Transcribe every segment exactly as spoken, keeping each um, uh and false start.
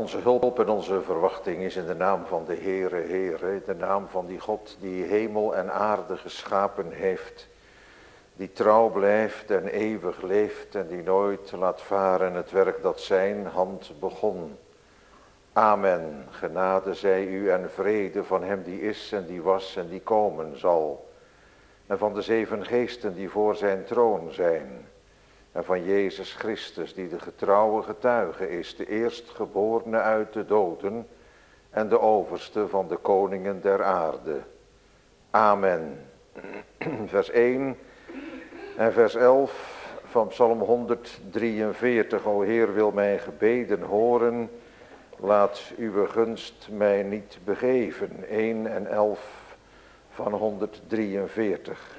onze hulp en onze verwachting is in de naam van de Heere, Heere, in de naam van die God die hemel en aarde geschapen heeft, die trouw blijft en eeuwig leeft en die nooit laat varen het werk dat zijn hand begon. Amen. Genade zij u en vrede van hem die is en die was en die komen zal. En van de zeven geesten die voor zijn troon zijn. En van Jezus Christus die de getrouwe getuige is, de eerstgeborene uit de doden en de overste van de koningen der aarde. Amen. Vers één en vers elf van Psalm honderddrieënveertig. O Heer, wil mijn gebeden horen, laat uw gunst mij niet begeven. één en elf van honderddrieënveertig.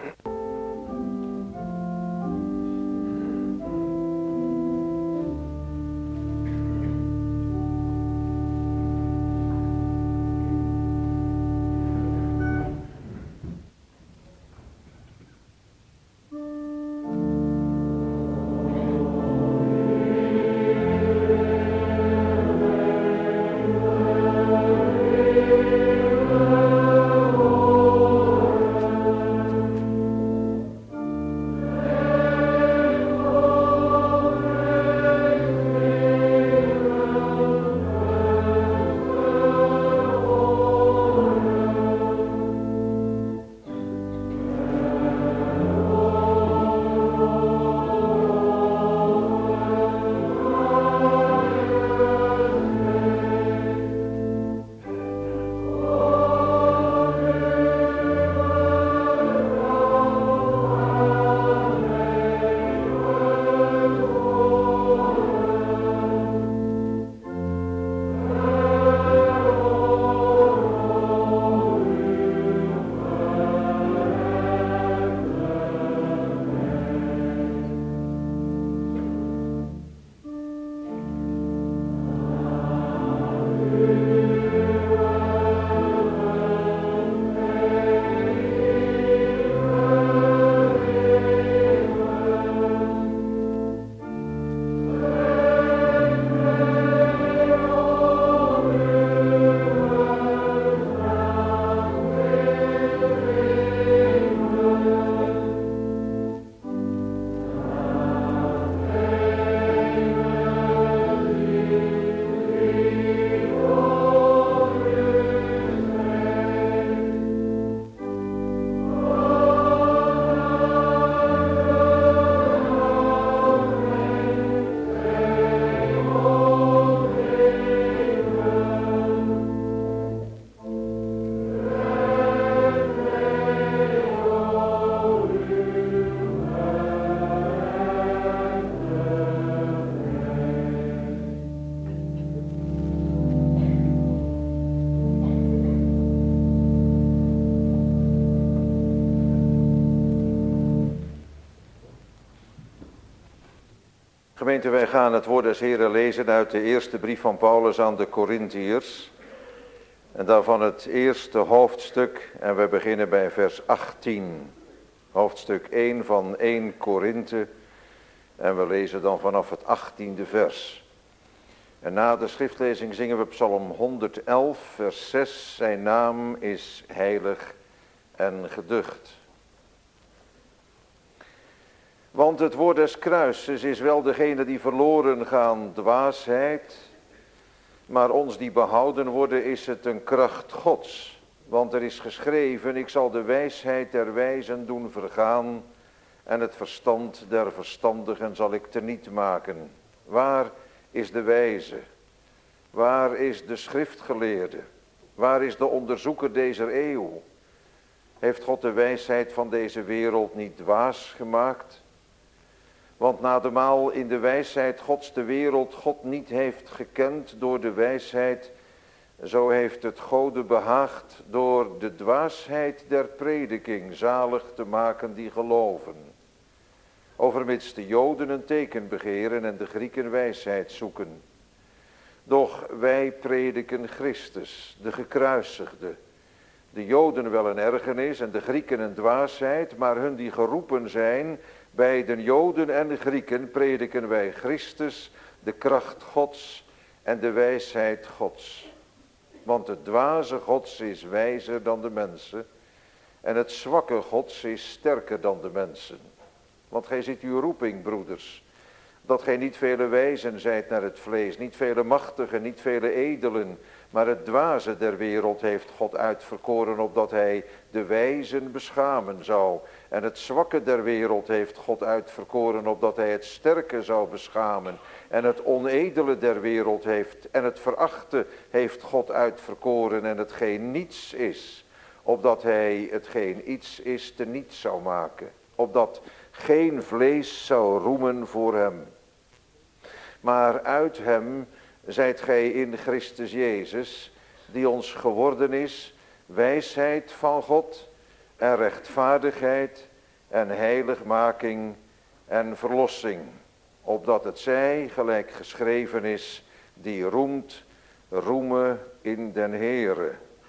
Gemeente, wij gaan het woord des Heren lezen uit de eerste brief van Paulus aan de Korintiërs. En daarvan het eerste hoofdstuk en we beginnen bij vers achttien. Hoofdstuk één van eerste Korinthe en we lezen dan vanaf het achttiende vers. En na de schriftlezing zingen we Psalm honderdelf vers zes. Zijn naam is heilig en geducht. Want het woord des kruises is wel degene die verloren gaan dwaasheid, maar ons die behouden worden is het een kracht Gods. Want er is geschreven, ik zal de wijsheid der wijzen doen vergaan en het verstand der verstandigen zal ik teniet maken. Waar is de wijze? Waar is de schriftgeleerde? Waar is de onderzoeker deze eeuw? Heeft God de wijsheid van deze wereld niet dwaas gemaakt? Want nademaal in de wijsheid Gods de wereld God niet heeft gekend door de wijsheid, zo heeft het Gode behaagd door de dwaasheid der prediking zalig te maken die geloven. Overmits de Joden een teken begeren en de Grieken wijsheid zoeken. Doch wij prediken Christus, de gekruisigde. De Joden wel een ergernis en de Grieken een dwaasheid, maar hun die geroepen zijn, bij de Joden en de Grieken prediken wij Christus, de kracht Gods en de wijsheid Gods. Want het dwaze Gods is wijzer dan de mensen en het zwakke Gods is sterker dan de mensen. Want gij ziet uw roeping, broeders, dat gij niet vele wijzen zijt naar het vlees, niet vele machtigen, niet vele edelen, maar het dwaze der wereld heeft God uitverkoren, opdat hij de wijzen beschamen zou. En het zwakke der wereld heeft God uitverkoren, opdat hij het sterke zou beschamen. En het onedele der wereld heeft, en het verachte heeft God uitverkoren, en hetgeen niets is, opdat hij hetgeen iets is te niets zou maken. Opdat geen vlees zou roemen voor hem. Maar uit hem zijt gij in Christus Jezus, die ons geworden is, wijsheid van God en rechtvaardigheid en heiligmaking en verlossing. Opdat het zij, gelijk geschreven is, die roemt, roemen in den Heere.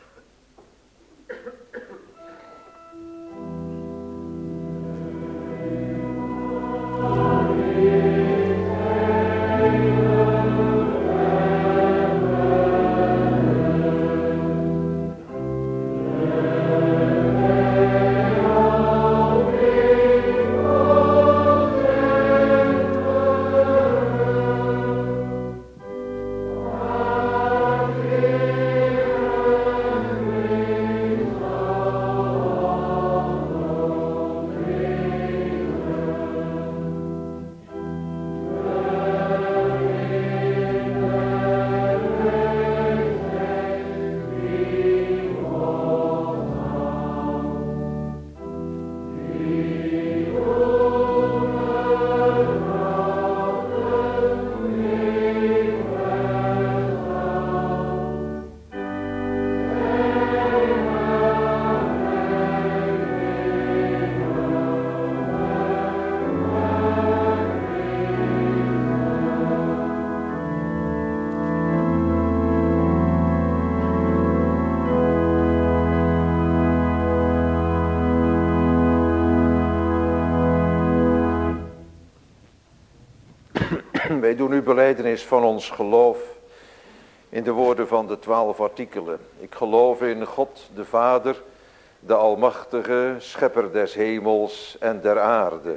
Wij doen nu belijdenis van ons geloof in de woorden van de twaalf artikelen. Ik geloof in God de Vader, de Almachtige, Schepper des hemels en der aarde.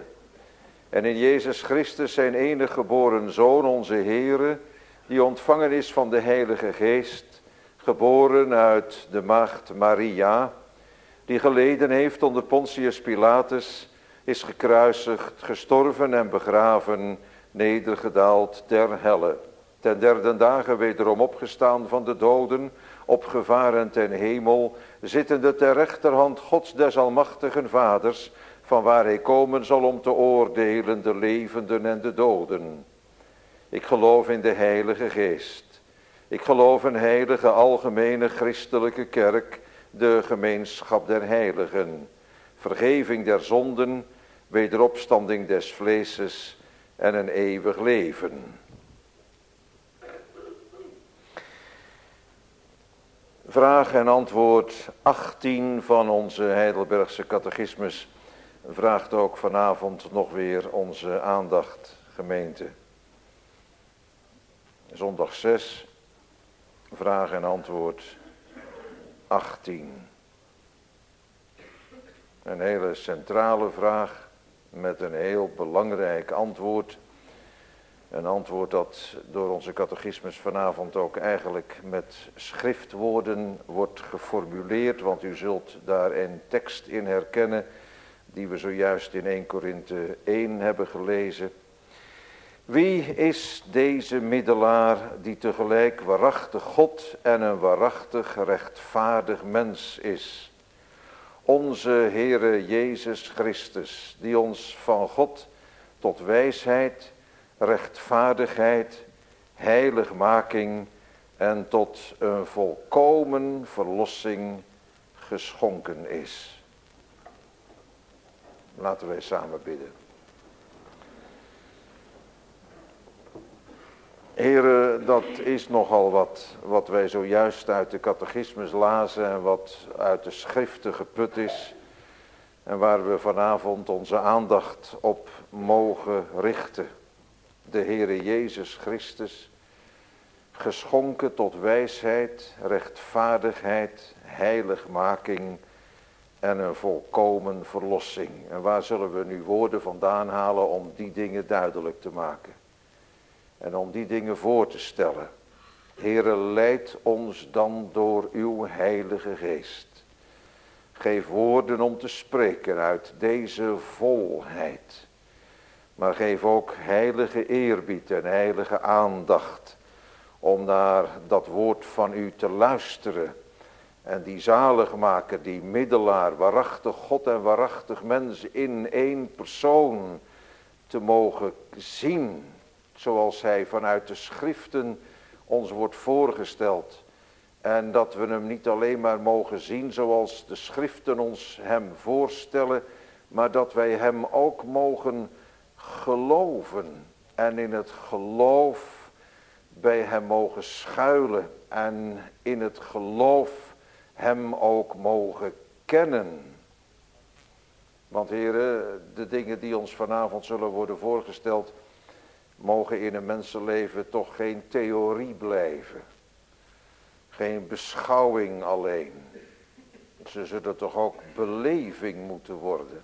En in Jezus Christus zijn enige geboren Zoon, onze Heere, die ontvangen is van de Heilige Geest, geboren uit de maagd Maria, die geleden heeft onder Pontius Pilatus, is gekruisigd, gestorven en begraven, nedergedaald ter helle. Ten derde dagen wederom opgestaan van de doden, opgevaren ten hemel, zittende ter rechterhand Gods des almachtigen Vaders, van waar hij komen zal om te oordelen de levenden en de doden. Ik geloof in de Heilige Geest. Ik geloof in heilige algemene christelijke kerk, de gemeenschap der heiligen, vergeving der zonden, wederopstanding des vleeses en een eeuwig leven. Vraag en antwoord achttien van onze Heidelbergse catechismus vraagt ook vanavond nog weer onze aandacht, gemeente. Zondag zes, vraag en antwoord achttien. Een hele centrale vraag met een heel belangrijk antwoord. Een antwoord dat door onze catechismus vanavond ook eigenlijk met schriftwoorden wordt geformuleerd. Want u zult daar een tekst in herkennen die we zojuist in eerste Korinthe één hebben gelezen. Wie is deze middelaar die tegelijk waarachtig God en een waarachtig rechtvaardig mens is? Onze Heere Jezus Christus, die ons van God tot wijsheid, rechtvaardigheid, heiligmaking en tot een volkomen verlossing geschonken is. Laten wij samen bidden. Heere, dat is nogal wat, wat wij zojuist uit de catechismus lazen en wat uit de schriften geput is. En waar we vanavond onze aandacht op mogen richten. De Heere Jezus Christus, geschonken tot wijsheid, rechtvaardigheid, heiligmaking en een volkomen verlossing. En waar zullen we nu woorden vandaan halen om die dingen duidelijk te maken? En om die dingen voor te stellen. Heere, leid ons dan door uw heilige geest. Geef woorden om te spreken uit deze volheid. Maar geef ook heilige eerbied en heilige aandacht om naar dat woord van u te luisteren. En die zaligmaker, die middelaar, waarachtig God en waarachtig mens in één persoon te mogen zien. Zoals hij vanuit de schriften ons wordt voorgesteld. En dat we hem niet alleen maar mogen zien zoals de schriften ons hem voorstellen. Maar dat wij hem ook mogen geloven. En in het geloof bij hem mogen schuilen. En in het geloof hem ook mogen kennen. Want heren, de dingen die ons vanavond zullen worden voorgesteld, mogen in een mensenleven toch geen theorie blijven. Geen beschouwing alleen. Ze zullen toch ook beleving moeten worden.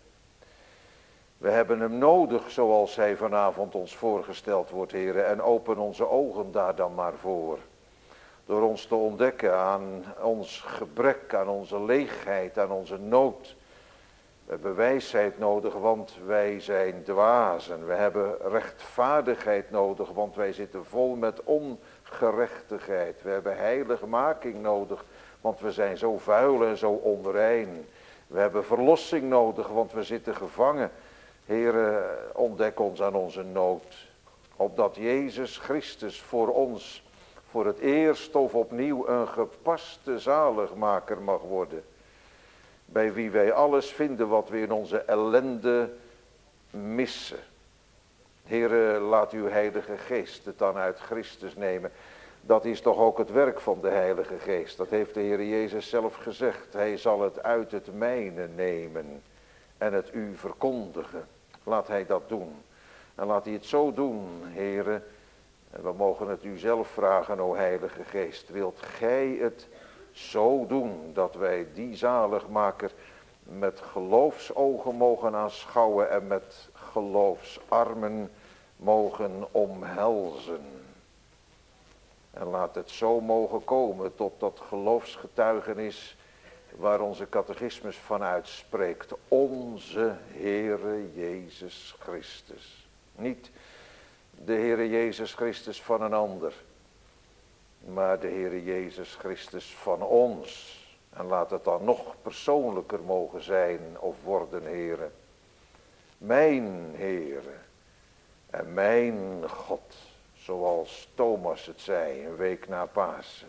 We hebben hem nodig zoals hij vanavond ons voorgesteld wordt, heren. En open onze ogen daar dan maar voor. Door ons te ontdekken aan ons gebrek, aan onze leegheid, aan onze nood. We hebben wijsheid nodig, want wij zijn dwazen. We hebben rechtvaardigheid nodig, want wij zitten vol met ongerechtigheid. We hebben heiligmaking nodig, want we zijn zo vuil en zo onrein. We hebben verlossing nodig, want we zitten gevangen. Heere, ontdek ons aan onze nood. Opdat Jezus Christus voor ons, voor het eerst of opnieuw een gepaste zaligmaker mag worden. Bij wie wij alles vinden wat we in onze ellende missen. Heere, laat uw heilige geest het dan uit Christus nemen. Dat is toch ook het werk van de heilige geest. Dat heeft de Heer Jezus zelf gezegd. Hij zal het uit het mijne nemen en het u verkondigen. Laat hij dat doen. En laat hij het zo doen, Heere. En we mogen het u zelf vragen, o heilige geest. Wilt gij het zo doen dat wij die zaligmaker met geloofsogen mogen aanschouwen en met geloofsarmen mogen omhelzen. En laat het zo mogen komen tot dat geloofsgetuigenis waar onze catechismus van uitspreekt. Onze Heere Jezus Christus. Niet de Heere Jezus Christus van een ander, maar de Heere Jezus Christus van ons. En laat het dan nog persoonlijker mogen zijn of worden, Heere. Mijn Heere en mijn God, zoals Thomas het zei een week na Pasen.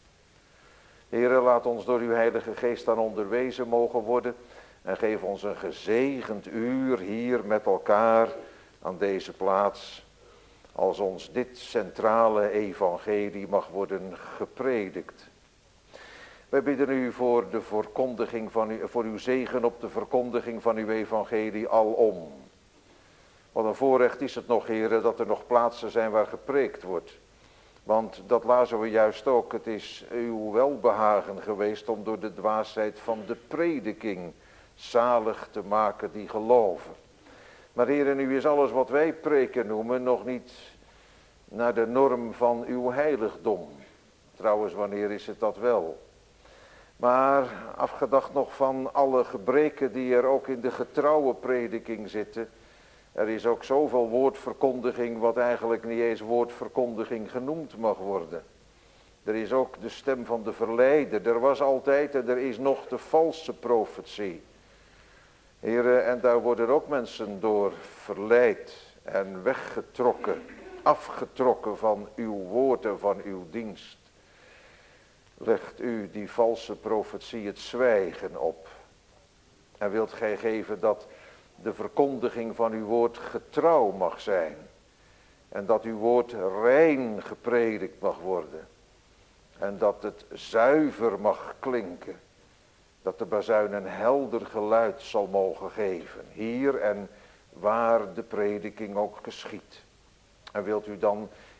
Heere, laat ons door uw heilige geest dan onderwezen mogen worden en geef ons een gezegend uur hier met elkaar aan deze plaats. Als ons dit centrale evangelie mag worden gepredikt. Wij bidden u voor de verkondiging van u, voor uw zegen op de verkondiging van uw evangelie alom. Wat een voorrecht is het nog, heren, dat er nog plaatsen zijn waar gepreekt wordt. Want dat lazen we juist ook. Het is uw welbehagen geweest om door de dwaasheid van de prediking zalig te maken die geloven. Maar heren, nu is alles wat wij preken noemen nog niet naar de norm van uw heiligdom. Trouwens, wanneer is het dat wel? Maar afgedacht nog van alle gebreken die er ook in de getrouwe prediking zitten. Er is ook zoveel woordverkondiging wat eigenlijk niet eens woordverkondiging genoemd mag worden. Er is ook de stem van de verleider. Er was altijd en er is nog de valse profetie. Heren, en daar worden ook mensen door verleid en weggetrokken, afgetrokken van uw woord en van uw dienst. Legt u die valse profetie het zwijgen op. En wilt gij geven dat de verkondiging van uw woord getrouw mag zijn. En dat uw woord rein gepredikt mag worden. En dat het zuiver mag klinken. Dat de bazuin een helder geluid zal mogen geven. Hier en waar de prediking ook geschiet. En wilt u dan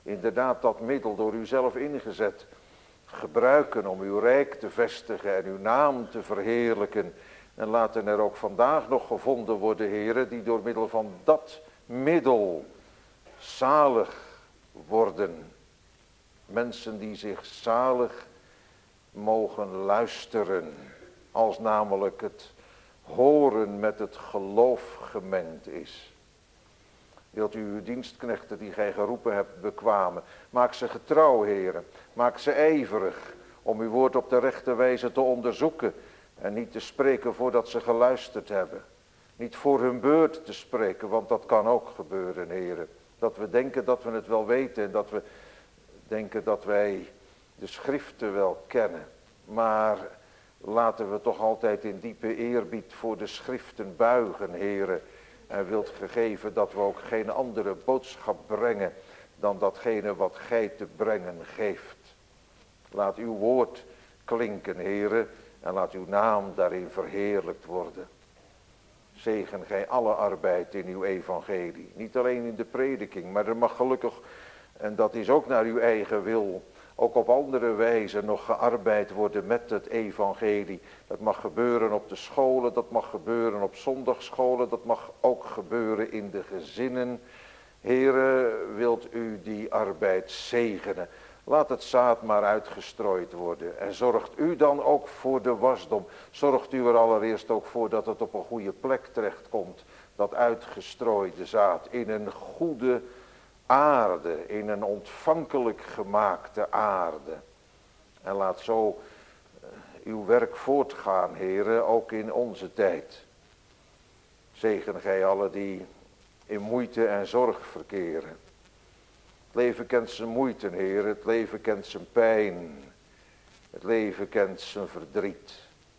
inderdaad dat middel door u zelf ingezet gebruiken om uw rijk te vestigen en uw naam te verheerlijken. En laten er ook vandaag nog gevonden worden, heren, die door middel van dat middel zalig worden. Mensen die zich zalig mogen luisteren, als namelijk het horen met het geloof gemengd is. Wilt u uw dienstknechten die gij geroepen hebt bekwamen. Maak ze getrouw, heren. Maak ze ijverig om uw woord op de rechte wijze te onderzoeken. En niet te spreken voordat ze geluisterd hebben. Niet voor hun beurt te spreken, want dat kan ook gebeuren, heren. Dat we denken dat we het wel weten en dat we denken dat wij de schriften wel kennen. Maar laten we toch altijd in diepe eerbied voor de schriften buigen, heren. En wilt gegeven dat we ook geen andere boodschap brengen dan datgene wat gij te brengen geeft. Laat uw woord klinken, heren, en laat uw naam daarin verheerlijkt worden. Zegen gij alle arbeid in uw evangelie. Niet alleen in de prediking, maar er mag gelukkig, en dat is ook naar uw eigen wil, ook op andere wijze nog gearbeid worden met het evangelie. Dat mag gebeuren op de scholen, dat mag gebeuren op zondagsscholen, dat mag ook gebeuren in de gezinnen. Here, wilt u die arbeid zegenen. Laat het zaad maar uitgestrooid worden. En zorgt u dan ook voor de wasdom. Zorgt u er allereerst ook voor dat het op een goede plek terechtkomt. Dat uitgestrooide zaad in een goede aarde, in een ontvankelijk gemaakte aarde. En laat zo uw werk voortgaan, heren, ook in onze tijd. Zegen gij alle die in moeite en zorg verkeren. Het leven kent zijn moeite, heren, het leven kent zijn pijn. Het leven kent zijn verdriet.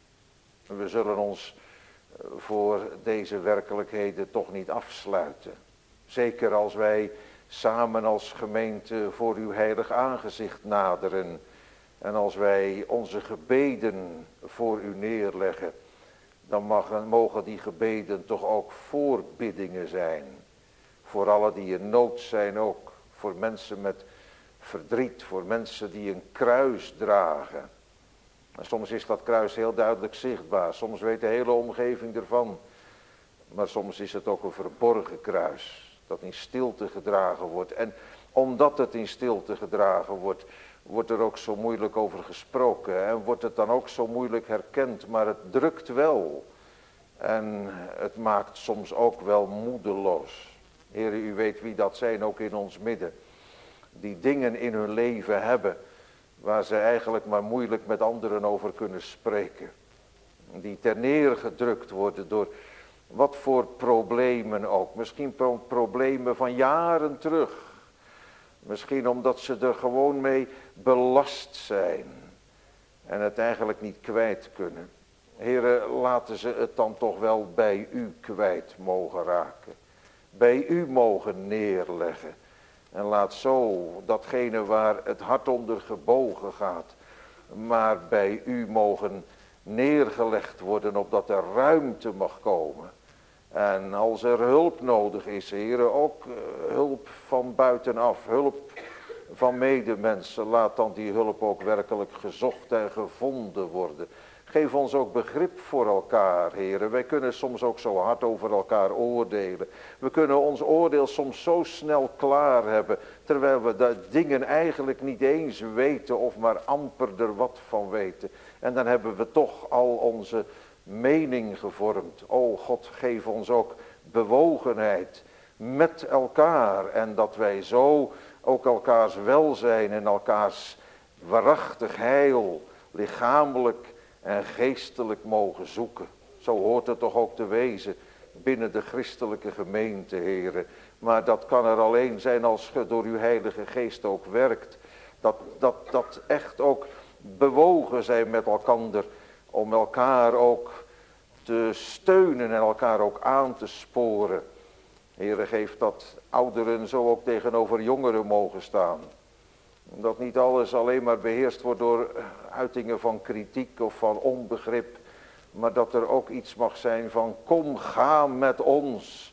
En we zullen ons voor deze werkelijkheden toch niet afsluiten. Zeker als wij samen als gemeente voor uw heilig aangezicht naderen. En als wij onze gebeden voor u neerleggen. Dan mag, mogen die gebeden toch ook voorbiddingen zijn. Voor allen die in nood zijn ook. Voor mensen met verdriet. Voor mensen die een kruis dragen. En soms is dat kruis heel duidelijk zichtbaar. Soms weet de hele omgeving ervan. Maar soms is het ook een verborgen kruis. Dat in stilte gedragen wordt. En omdat het in stilte gedragen wordt, wordt er ook zo moeilijk over gesproken. En wordt het dan ook zo moeilijk herkend. Maar het drukt wel. En het maakt soms ook wel moedeloos. Heere, u weet wie dat zijn, ook in ons midden. Die dingen in hun leven hebben, waar ze eigenlijk maar moeilijk met anderen over kunnen spreken. Die ter neergedrukt worden door wat voor problemen ook. Misschien pro- problemen van jaren terug. Misschien omdat ze er gewoon mee belast zijn. En het eigenlijk niet kwijt kunnen. Heren, laten ze het dan toch wel bij u kwijt mogen raken. Bij u mogen neerleggen. En laat zo datgene waar het hart onder gebogen gaat, maar bij u mogen neergelegd worden, opdat er ruimte mag komen. En als er hulp nodig is, heren, ook uh, hulp van buitenaf, hulp van medemensen, laat dan die hulp ook werkelijk gezocht en gevonden worden. Geef ons ook begrip voor elkaar, heren. Wij kunnen soms ook zo hard over elkaar oordelen. We kunnen ons oordeel soms zo snel klaar hebben, terwijl we de dingen eigenlijk niet eens weten of maar amper er wat van weten. En dan hebben we toch al onze mening gevormd. O God, geef ons ook bewogenheid met elkaar. En dat wij zo ook elkaars welzijn en elkaars waarachtig heil, lichamelijk en geestelijk mogen zoeken. Zo hoort het toch ook te wezen binnen de christelijke gemeente, heren. Maar dat kan er alleen zijn als ge door uw heilige geest ook werkt. Dat, dat, dat echt ook bewogen zijn met elkander. Om elkaar ook te steunen en elkaar ook aan te sporen. Heere, geef dat ouderen zo ook tegenover jongeren mogen staan. Dat niet alles alleen maar beheerst wordt door uitingen van kritiek of van onbegrip. Maar dat er ook iets mag zijn van kom, ga met ons.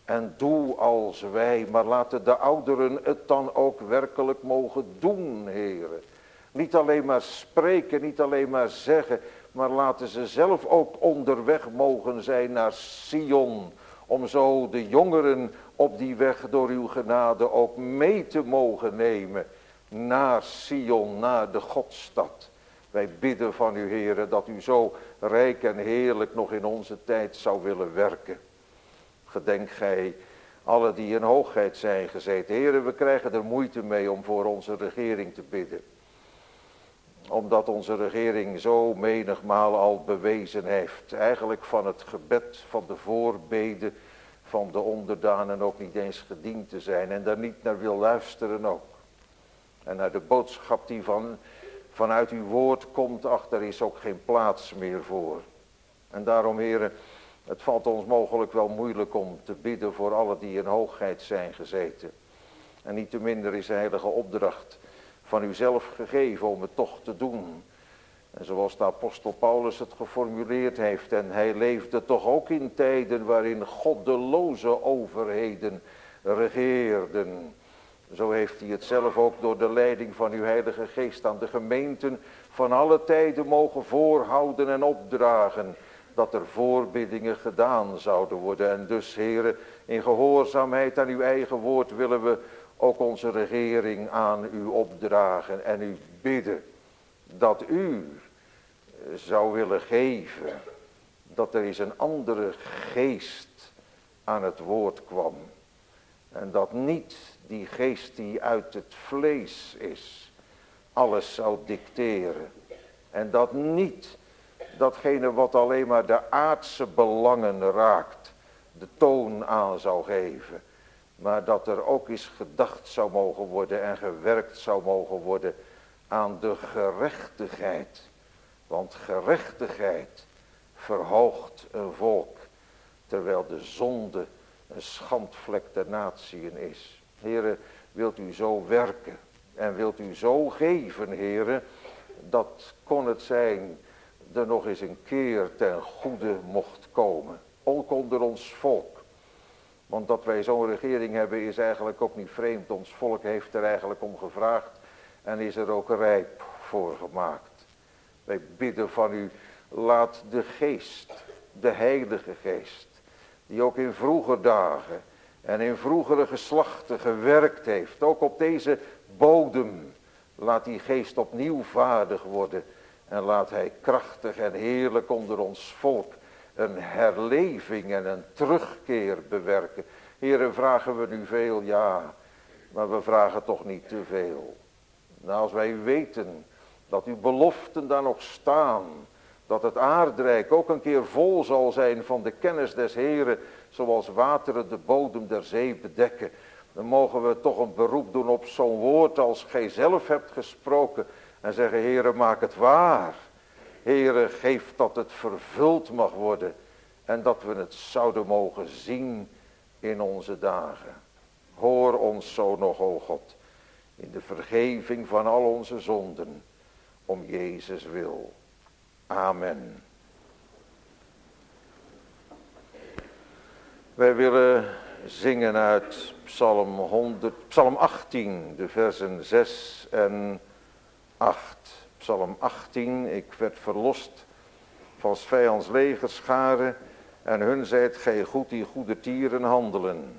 En doe als wij, maar laten de ouderen het dan ook werkelijk mogen doen, Heere. Niet alleen maar spreken, niet alleen maar zeggen, maar laten ze zelf ook onderweg mogen zijn naar Sion. Om zo de jongeren op die weg door uw genade ook mee te mogen nemen. Naar Sion, naar de Godstad. Wij bidden van u, Heere, dat u zo rijk en heerlijk nog in onze tijd zou willen werken. Gedenk gij alle die in hoogheid zijn gezeten. Heere, we krijgen er moeite mee om voor onze regering te bidden. Omdat onze regering zo menigmaal al bewezen heeft. Eigenlijk van het gebed, van de voorbeden, van de onderdanen ook niet eens gediend te zijn. En daar niet naar wil luisteren ook. En naar de boodschap die van, vanuit uw woord komt, ach, daar is ook geen plaats meer voor. En daarom, Heere, het valt ons mogelijk wel moeilijk om te bidden voor alle die in hoogheid zijn gezeten. En niet te minder is de heilige opdracht van u zelf gegeven om het toch te doen. En zoals de apostel Paulus het geformuleerd heeft. En hij leefde toch ook in tijden waarin goddeloze overheden regeerden. Zo heeft hij het zelf ook door de leiding van uw heilige geest aan de gemeenten van alle tijden mogen voorhouden en opdragen. Dat er voorbiddingen gedaan zouden worden. En dus, Heere, in gehoorzaamheid aan uw eigen woord willen we ook onze regering aan u opdragen en u bidden dat u zou willen geven dat er eens een andere geest aan het woord kwam. En dat niet die geest die uit het vlees is alles zou dicteren. En dat niet datgene wat alleen maar de aardse belangen raakt de toon aan zou geven. Maar dat er ook eens gedacht zou mogen worden en gewerkt zou mogen worden aan de gerechtigheid. Want gerechtigheid verhoogt een volk, terwijl de zonde een schandvlek der natieën is. Heere, wilt u zo werken en wilt u zo geven, Heere, dat kon het zijn er nog eens een keer ten goede mocht komen. Ook onder ons volk. Want dat wij zo'n regering hebben is eigenlijk ook niet vreemd. Ons volk heeft er eigenlijk om gevraagd en is er ook rijp voor gemaakt. Wij bidden van u, laat de geest, de heilige geest, die ook in vroeger dagen en in vroegere geslachten gewerkt heeft, ook op deze bodem, laat die geest opnieuw vaardig worden en laat hij krachtig en heerlijk onder ons volk een herleving en een terugkeer bewerken. Heere, vragen we nu veel? Ja, maar we vragen toch niet te veel. Nou, als wij weten dat uw beloften daar nog staan, dat het aardrijk ook een keer vol zal zijn van de kennis des Heeren, zoals wateren de bodem der zee bedekken, dan mogen we toch een beroep doen op zo'n woord als gij zelf hebt gesproken en zeggen, Heere, maak het waar. Heere, geef dat het vervuld mag worden en dat we het zouden mogen zien in onze dagen. Hoor ons zo nog, o God, in de vergeving van al onze zonden, om Jezus wil. Amen. Wij willen zingen uit Psalm, honderd, Psalm achttien, de versen zes en acht. Psalm achttien, ik werd verlost van 's vijands legerscharen en hun zijt gij goed die goede tieren handelen.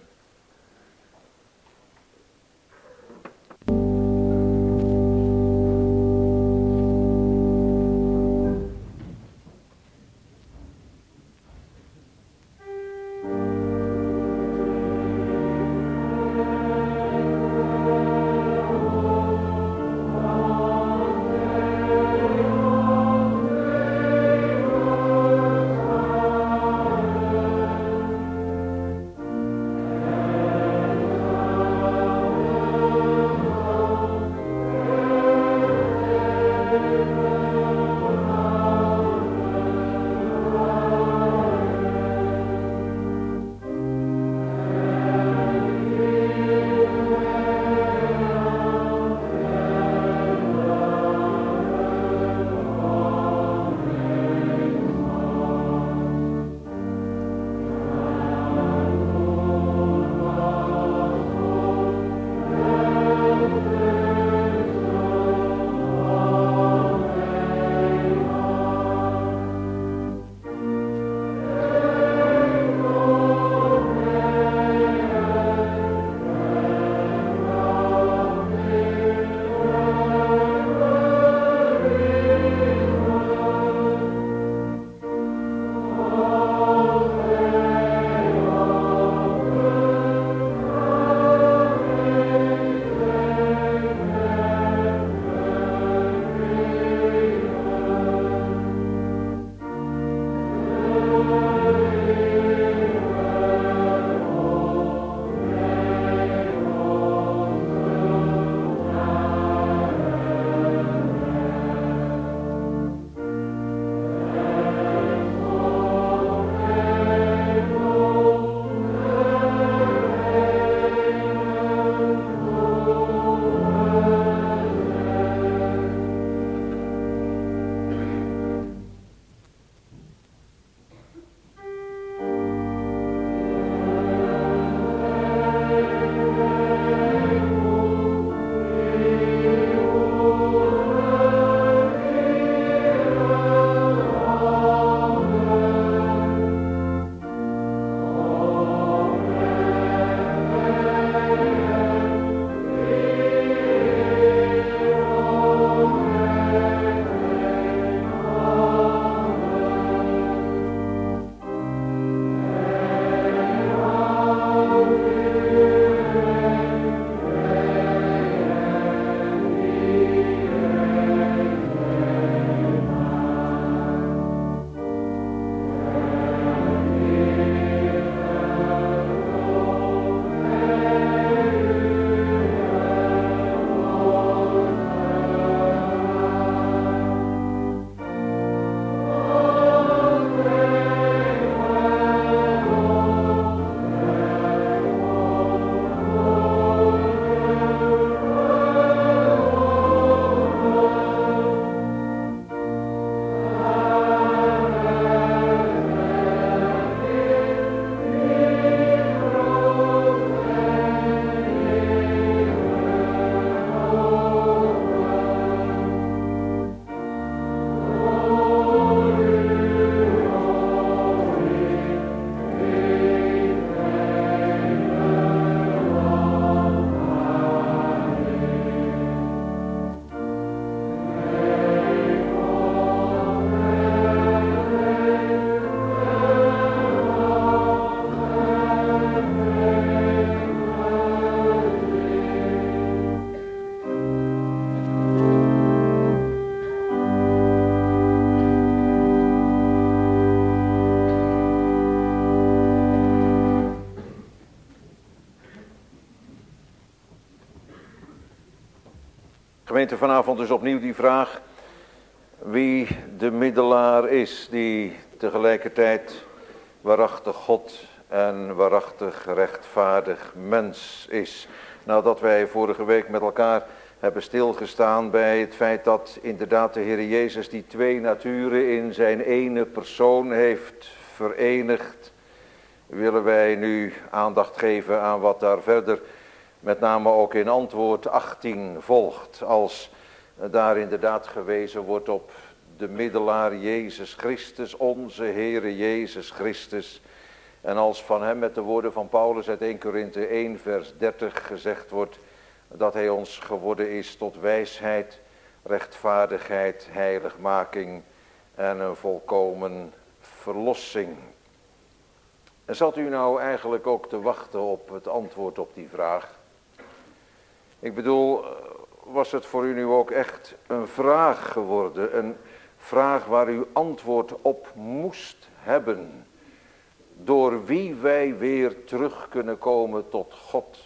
gemeente, vanavond is opnieuw die vraag wie de middelaar is die tegelijkertijd waarachtig God en waarachtig rechtvaardig mens is. Nadat wij vorige week met elkaar hebben stilgestaan bij het feit dat inderdaad de Heer Jezus die twee naturen in zijn ene persoon heeft verenigd, willen wij nu aandacht geven aan wat daar verder met name ook in antwoord achttien volgt. Als daar inderdaad gewezen wordt op de middelaar Jezus Christus, onze Heere Jezus Christus. En als van hem met de woorden van Paulus uit eerste Korinthe één vers dertig gezegd wordt dat hij ons geworden is tot wijsheid, rechtvaardigheid, heiligmaking en een volkomen verlossing. En zat u nou eigenlijk ook te wachten op het antwoord op die vraag? Ik bedoel, was het voor u nu ook echt een vraag geworden, een vraag waar u antwoord op moest hebben, door wie wij weer terug kunnen komen tot God?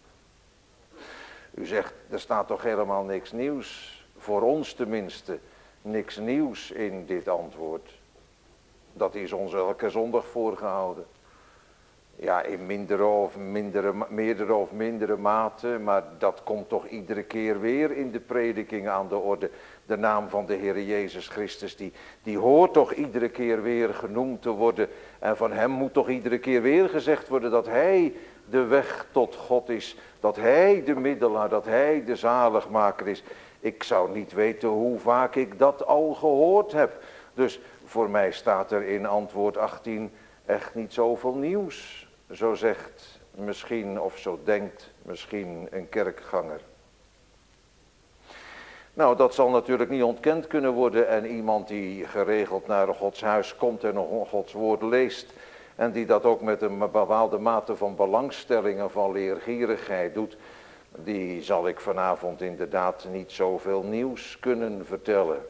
U zegt, er staat toch helemaal niks nieuws, voor ons tenminste, niks nieuws in dit antwoord. Dat is ons elke zondag voorgehouden. Ja, in mindere of mindere, meerdere of mindere mate, maar dat komt toch iedere keer weer in de prediking aan de orde. De naam van de Heer Jezus Christus, die, die hoort toch iedere keer weer genoemd te worden. En van hem moet toch iedere keer weer gezegd worden dat hij de weg tot God is. Dat hij de middelaar, dat hij de zaligmaker is. Ik zou niet weten hoe vaak ik dat al gehoord heb. Dus voor mij staat er in antwoord achttien echt niet zoveel nieuws. Zo zegt misschien of zo denkt misschien een kerkganger. Nou, dat zal natuurlijk niet ontkend kunnen worden. En iemand die geregeld naar Gods huis komt en nog Gods woord leest, en die dat ook met een bepaalde mate van belangstelling en van leergierigheid doet, die zal ik vanavond inderdaad niet zoveel nieuws kunnen vertellen.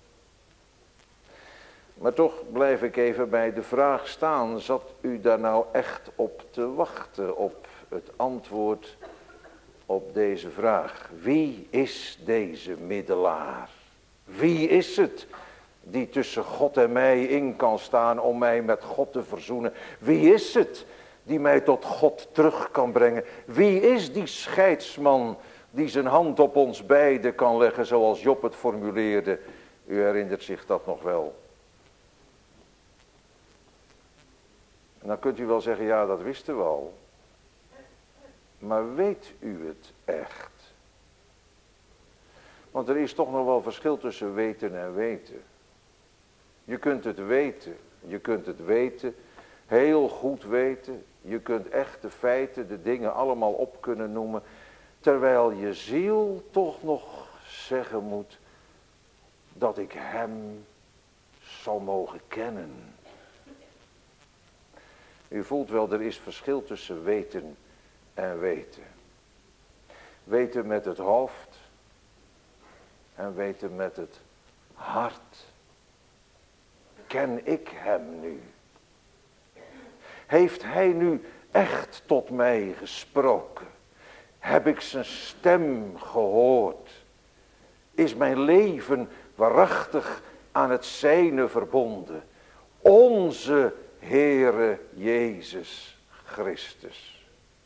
Maar toch blijf ik even bij de vraag staan, zat u daar nou echt op te wachten, op het antwoord op deze vraag? Wie is deze middelaar? Wie is het die tussen God en mij in kan staan om mij met God te verzoenen? Wie is het die mij tot God terug kan brengen? Wie is die scheidsman die zijn hand op ons beiden kan leggen zoals Job het formuleerde? U herinnert zich dat nog wel. En dan kunt u wel zeggen, ja, dat wisten we al. Maar weet u het echt? Want er is toch nog wel verschil tussen weten en weten. Je kunt het weten, je kunt het weten, heel goed weten. Je kunt echt de feiten, de dingen allemaal op kunnen noemen. Terwijl je ziel toch nog zeggen moet dat ik hem zal mogen kennen. U voelt wel, er is verschil tussen weten en weten. Weten met het hoofd en weten met het hart. Ken ik hem nu? Heeft hij nu echt tot mij gesproken? Heb ik zijn stem gehoord? Is mijn leven waarachtig aan het zijne verbonden? Onze Heere Jezus Christus.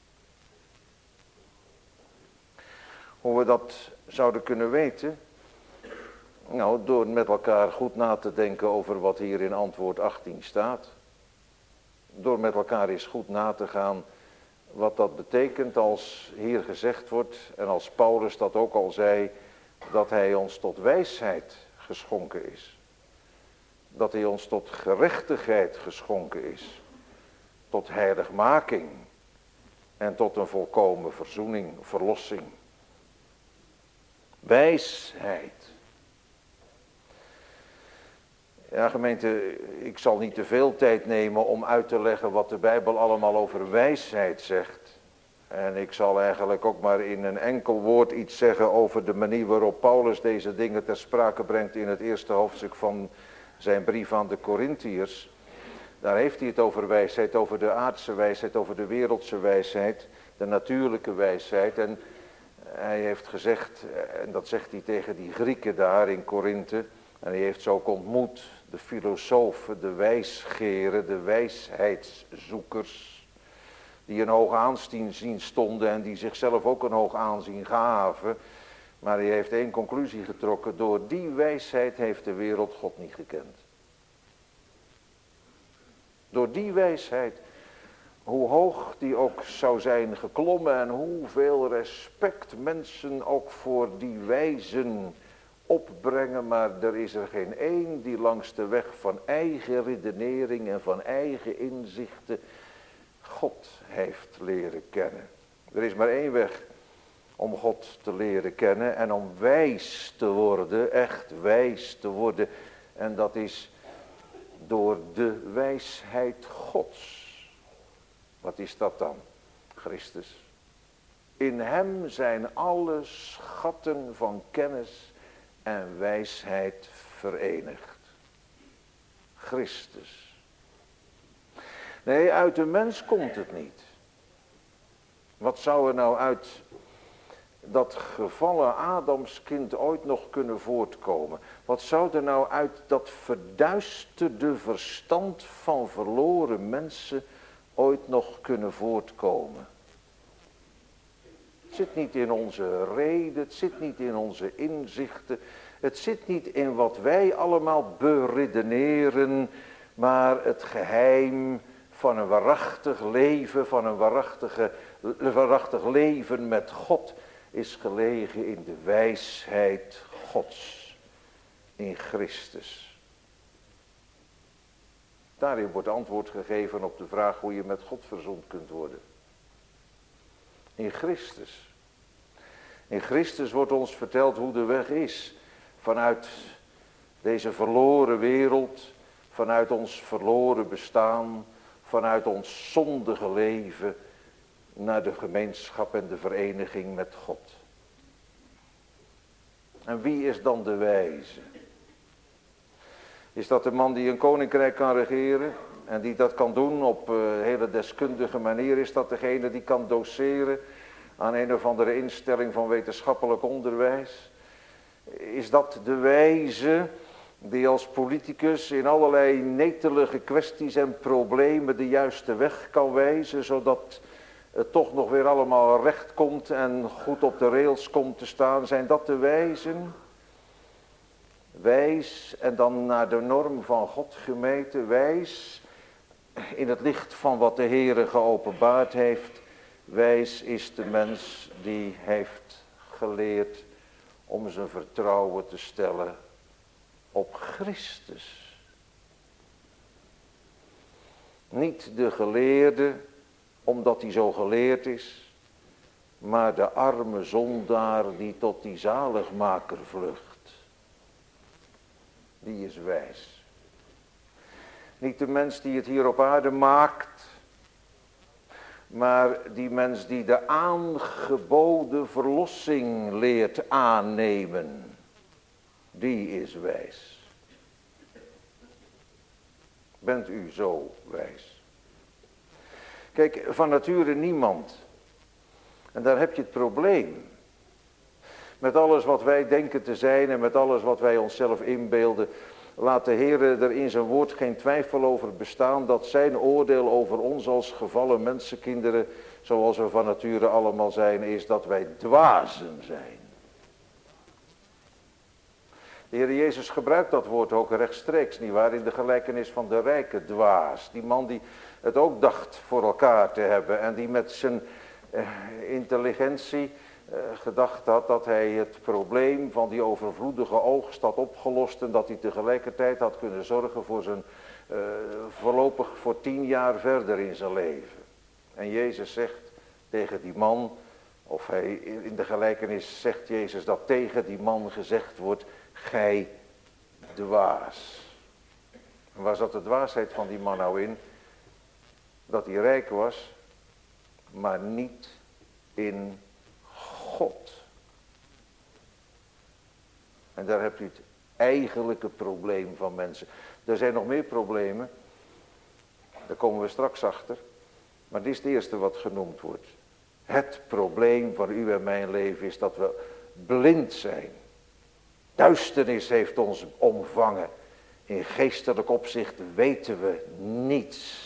Hoe we dat zouden kunnen weten? Nou, door met elkaar goed na te denken over wat hier in antwoord achttien staat. Door met elkaar eens goed na te gaan wat dat betekent als hier gezegd wordt, en als Paulus dat ook al zei, dat hij ons tot wijsheid geschonken is. Dat hij ons tot gerechtigheid geschonken is. Tot heiligmaking. En tot een volkomen verzoening, verlossing. Wijsheid. Ja, gemeente, ik zal niet te veel tijd nemen om uit te leggen wat de Bijbel allemaal over wijsheid zegt. En ik zal eigenlijk ook maar in een enkel woord iets zeggen over de manier waarop Paulus deze dingen ter sprake brengt in het eerste hoofdstuk van zijn brief aan de Korintiërs. Daar heeft hij het over wijsheid, over de aardse wijsheid, over de wereldse wijsheid, de natuurlijke wijsheid. En Hij heeft gezegd, en dat zegt hij tegen die Grieken daar in Korinthe, en hij heeft ze ook ontmoet, de filosofen, de wijsgeren, de wijsheidszoekers, die een hoog aanzien stonden en die zichzelf ook een hoog aanzien gaven. Maar hij heeft één conclusie getrokken, door die wijsheid heeft de wereld God niet gekend. Door die wijsheid, hoe hoog die ook zou zijn geklommen en hoeveel respect mensen ook voor die wijzen opbrengen, maar er is er geen één die langs de weg van eigen redenering en van eigen inzichten God heeft leren kennen. Er is maar één weg om God te leren kennen en om wijs te worden, echt wijs te worden. En dat is door de wijsheid Gods. Wat is dat dan? Christus. In hem zijn alle schatten van kennis en wijsheid verenigd. Christus. Nee, uit de mens komt het niet. Wat zou er nou uit dat gevallen Adamskind ooit nog kunnen voortkomen? Wat zou er nou uit dat verduisterde verstand van verloren mensen ooit nog kunnen voortkomen? Het zit niet in onze reden, het zit niet in onze inzichten, het zit niet in wat wij allemaal beredeneren, maar het geheim van een waarachtig leven, van een waarachtige, waarachtig leven met God is gelegen in de wijsheid Gods, in Christus. Daarin wordt antwoord gegeven op de vraag hoe je met God verzoend kunt worden. In Christus. In Christus wordt ons verteld hoe de weg is. Vanuit deze verloren wereld, vanuit ons verloren bestaan, vanuit ons zondige leven, naar de gemeenschap en de vereniging met God. En wie is dan de wijze? Is dat de man die een koninkrijk kan regeren en die dat kan doen op een hele deskundige manier? Is dat degene die kan doseren aan een of andere instelling van wetenschappelijk onderwijs? Is dat de wijze die als politicus in allerlei netelige kwesties en problemen de juiste weg kan wijzen, zodat het toch nog weer allemaal recht komt en goed op de rails komt te staan? Zijn dat de wijzen? Wijs en dan naar de norm van God gemeten, wijs in het licht van wat de Heere geopenbaard heeft. Wijs is de mens die heeft geleerd om zijn vertrouwen te stellen op Christus. Niet de geleerde omdat hij zo geleerd is, maar de arme zondaar die tot die zaligmaker vlucht. Die is wijs. Niet de mens die het hier op aarde maakt, maar die mens die de aangeboden verlossing leert aannemen. Die is wijs. Bent u zo wijs? Kijk, van nature niemand. En daar heb je het probleem. Met alles wat wij denken te zijn en met alles wat wij onszelf inbeelden, laat de Heer er in zijn woord geen twijfel over bestaan dat zijn oordeel over ons als gevallen mensenkinderen, zoals we van nature allemaal zijn, is dat wij dwazen zijn. De Heer Jezus gebruikt dat woord ook rechtstreeks, nietwaar, in de gelijkenis van de rijke dwaas. Die man die het ook dacht voor elkaar te hebben en die met zijn eh, intelligentie Uh, gedacht had dat hij het probleem van die overvloedige oogst had opgelost en dat hij tegelijkertijd had kunnen zorgen voor zijn uh, voorlopig voor tien jaar verder in zijn leven. En Jezus zegt tegen die man, of hij in de gelijkenis zegt Jezus dat tegen die man gezegd wordt, gij dwaas. En waar zat de dwaasheid van die man nou in? Dat hij rijk was, maar niet in God. En daar hebt u het eigenlijke probleem van mensen. Er zijn nog meer problemen. Daar komen we straks achter. Maar dit is het eerste wat genoemd wordt. Het probleem van u en mijn leven is dat we blind zijn. Duisternis heeft ons omvangen. In geestelijk opzicht weten we niets.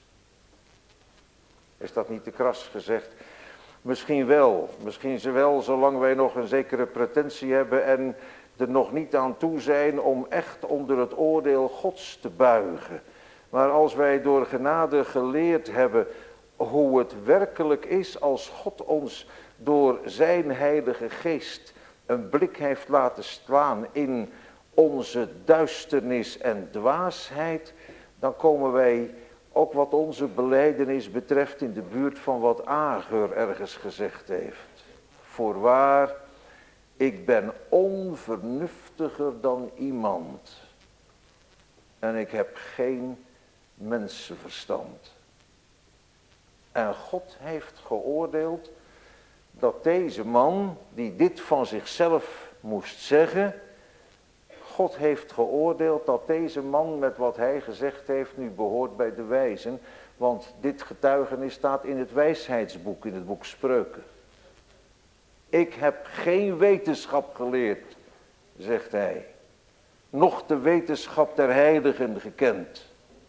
Is dat niet te kras gezegd? Misschien wel. Misschien ze wel, zolang wij nog een zekere pretentie hebben en er nog niet aan toe zijn om echt onder het oordeel Gods te buigen. Maar als wij door genade geleerd hebben hoe het werkelijk is als God ons door zijn heilige geest een blik heeft laten slaan in onze duisternis en dwaasheid, dan komen wij ook wat onze belijdenis betreft in de buurt van wat Agur ergens gezegd heeft. Voorwaar, ik ben onvernuftiger dan iemand en ik heb geen mensenverstand. En God heeft geoordeeld dat deze man, die dit van zichzelf moest zeggen, God heeft geoordeeld dat deze man met wat hij gezegd heeft nu behoort bij de wijzen. Want dit getuigenis staat in het wijsheidsboek, in het boek Spreuken. Ik heb geen wetenschap geleerd, zegt hij. Noch de wetenschap der heiligen gekend.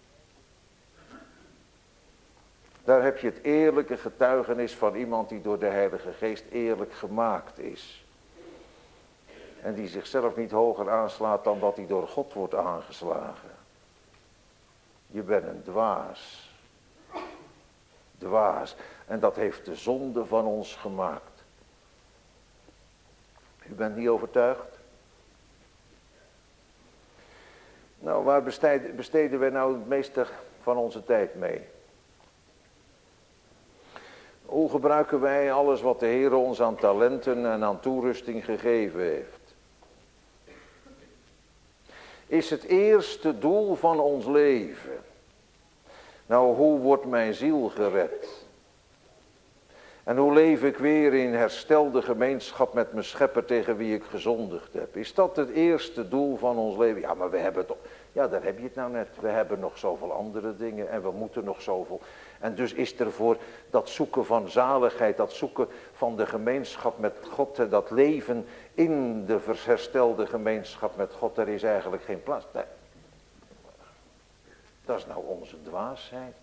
Daar heb je het eerlijke getuigenis van iemand die door de Heilige Geest eerlijk gemaakt is. En die zichzelf niet hoger aanslaat dan dat hij door God wordt aangeslagen. Je bent een dwaas. Dwaas. En dat heeft de zonde van ons gemaakt. U bent niet overtuigd? Nou, waar besteden, besteden wij nou het meeste van onze tijd mee? Hoe gebruiken wij alles wat de Heer ons aan talenten en aan toerusting gegeven heeft? Is het eerste doel van ons leven. Nou, hoe wordt mijn ziel gered? En hoe leef ik weer in herstelde gemeenschap met mijn schepper tegen wie ik gezondigd heb? Is dat het eerste doel van ons leven? Ja, maar we hebben toch... Ja, daar heb je het nou net. We hebben nog zoveel andere dingen en we moeten nog zoveel. En dus is er voor dat zoeken van zaligheid, dat zoeken van de gemeenschap met God, dat leven in de herstelde gemeenschap met God, er is eigenlijk geen plaats. Nee. Dat is nou onze dwaasheid.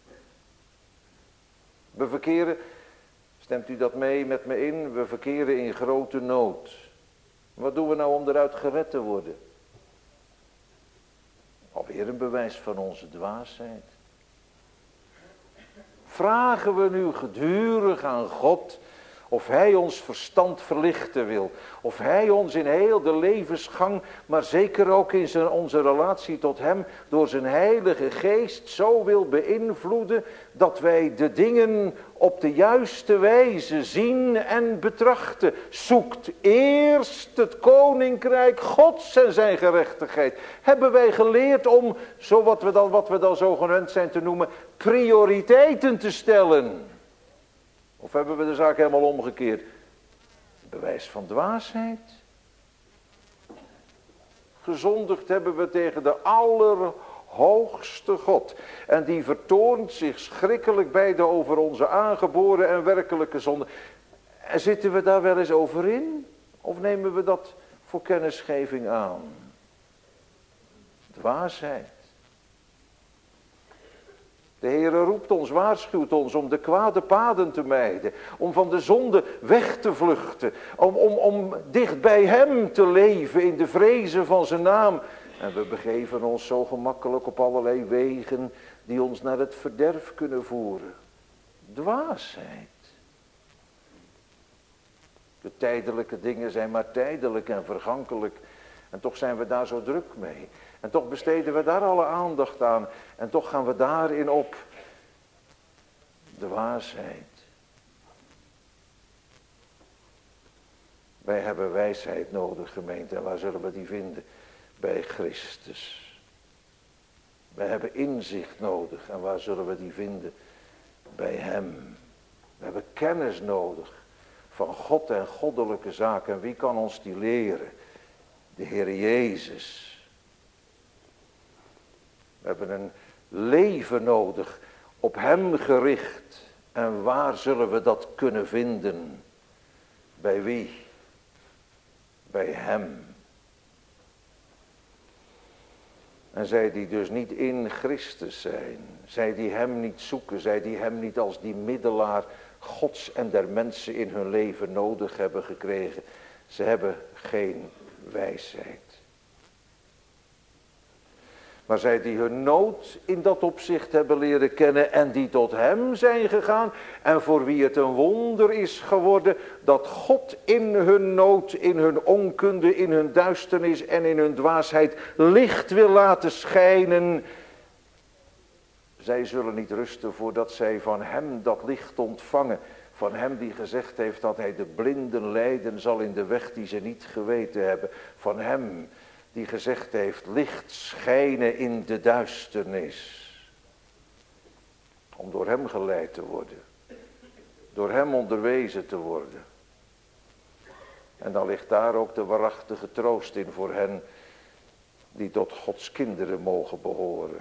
We verkeren, stemt u dat mee met me in, we verkeren in grote nood. Wat doen we nou om eruit gered te worden? Alweer een bewijs van onze dwaasheid. Vragen we nu gedurig aan God of hij ons verstand verlichten wil. Of hij ons in heel de levensgang, maar zeker ook in zijn, onze relatie tot hem, door zijn heilige geest zo wil beïnvloeden dat wij de dingen op de juiste wijze zien en betrachten. Zoekt eerst het koninkrijk Gods en zijn gerechtigheid. Hebben wij geleerd om, zo wat we dan, wat we dan zo gewend zijn te noemen, prioriteiten te stellen. Of hebben we de zaak helemaal omgekeerd? Bewijs van dwaasheid. Gezondigd hebben we tegen de allerhoogste God. En die vertoont zich schrikkelijk beide over onze aangeboren en werkelijke zonde. En zitten we daar wel eens over in? Of nemen we dat voor kennisgeving aan? Dwaasheid. De Heere roept ons, waarschuwt ons om de kwade paden te mijden. Om van de zonde weg te vluchten. Om, om, om dicht bij hem te leven in de vrezen van zijn naam. En we begeven ons zo gemakkelijk op allerlei wegen die ons naar het verderf kunnen voeren. Dwaasheid. De tijdelijke dingen zijn maar tijdelijk en vergankelijk. En toch zijn we daar zo druk mee. En toch besteden we daar alle aandacht aan. En toch gaan we daarin op. Dwaasheid. Wij hebben wijsheid nodig, gemeente. En waar zullen we die vinden? Bij Christus. Wij hebben inzicht nodig. En waar zullen we die vinden? Bij hem. We hebben kennis nodig. Van God en goddelijke zaken. En wie kan ons die leren? De Heer Jezus. We hebben een leven nodig, op hem gericht. En waar zullen we dat kunnen vinden? Bij wie? Bij hem. En zij die dus niet in Christus zijn, zij die hem niet zoeken, zij die hem niet als die middelaar Gods en der mensen in hun leven nodig hebben gekregen, ze hebben geen wijsheid. Maar zij die hun nood in dat opzicht hebben leren kennen en die tot hem zijn gegaan en voor wie het een wonder is geworden dat God in hun nood, in hun onkunde, in hun duisternis en in hun dwaasheid licht wil laten schijnen. Zij zullen niet rusten voordat zij van hem dat licht ontvangen. Van hem die gezegd heeft dat hij de blinden leiden zal in de weg die ze niet geweten hebben. Van hem die gezegd heeft licht schijnen in de duisternis. Om door hem geleid te worden. Door hem onderwezen te worden. En dan ligt daar ook de waarachtige troost in voor hen die tot Gods kinderen mogen behoren.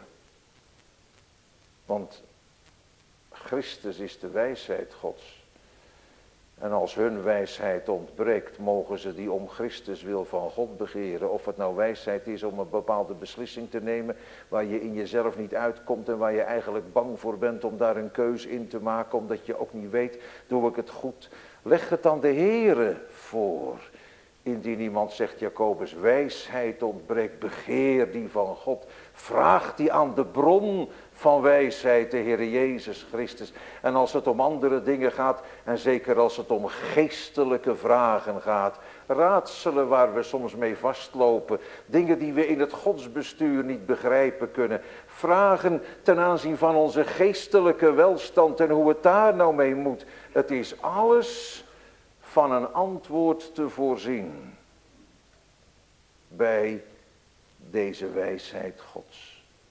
Want Christus is de wijsheid Gods. En als hun wijsheid ontbreekt, mogen ze die om Christus wil van God begeren. Of het nou wijsheid is om een bepaalde beslissing te nemen waar je in jezelf niet uitkomt en waar je eigenlijk bang voor bent om daar een keus in te maken, omdat je ook niet weet, doe ik het goed? Leg het aan de Heere voor. Indien iemand zegt, Jacobus, wijsheid ontbreekt, begeer die van God. Vraag die aan de bron van wijsheid, de Heer Jezus Christus. En als het om andere dingen gaat, en zeker als het om geestelijke vragen gaat, raadselen waar we soms mee vastlopen, dingen die we in het godsbestuur niet begrijpen kunnen, vragen ten aanzien van onze geestelijke welstand en hoe het daar nou mee moet. Het is alles van een antwoord te voorzien bij deze wijsheid Gods.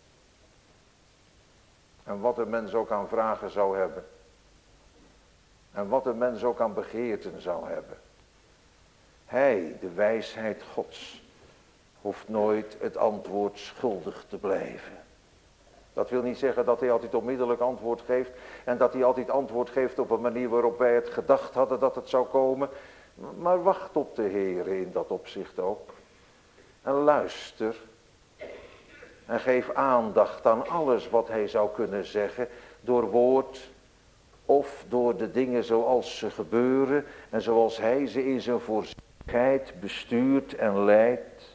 En wat een mens ook aan vragen zou hebben. En wat een mens ook aan begeerten zou hebben. Hij, de wijsheid Gods, hoeft nooit het antwoord schuldig te blijven. Dat wil niet zeggen dat hij altijd onmiddellijk antwoord geeft. En dat hij altijd antwoord geeft op een manier waarop wij het gedacht hadden dat het zou komen. Maar wacht op de Heer in dat opzicht ook. En luister. En geef aandacht aan alles wat hij zou kunnen zeggen. Door woord of door de dingen zoals ze gebeuren. En zoals hij ze in zijn voorzienigheid bestuurt en leidt.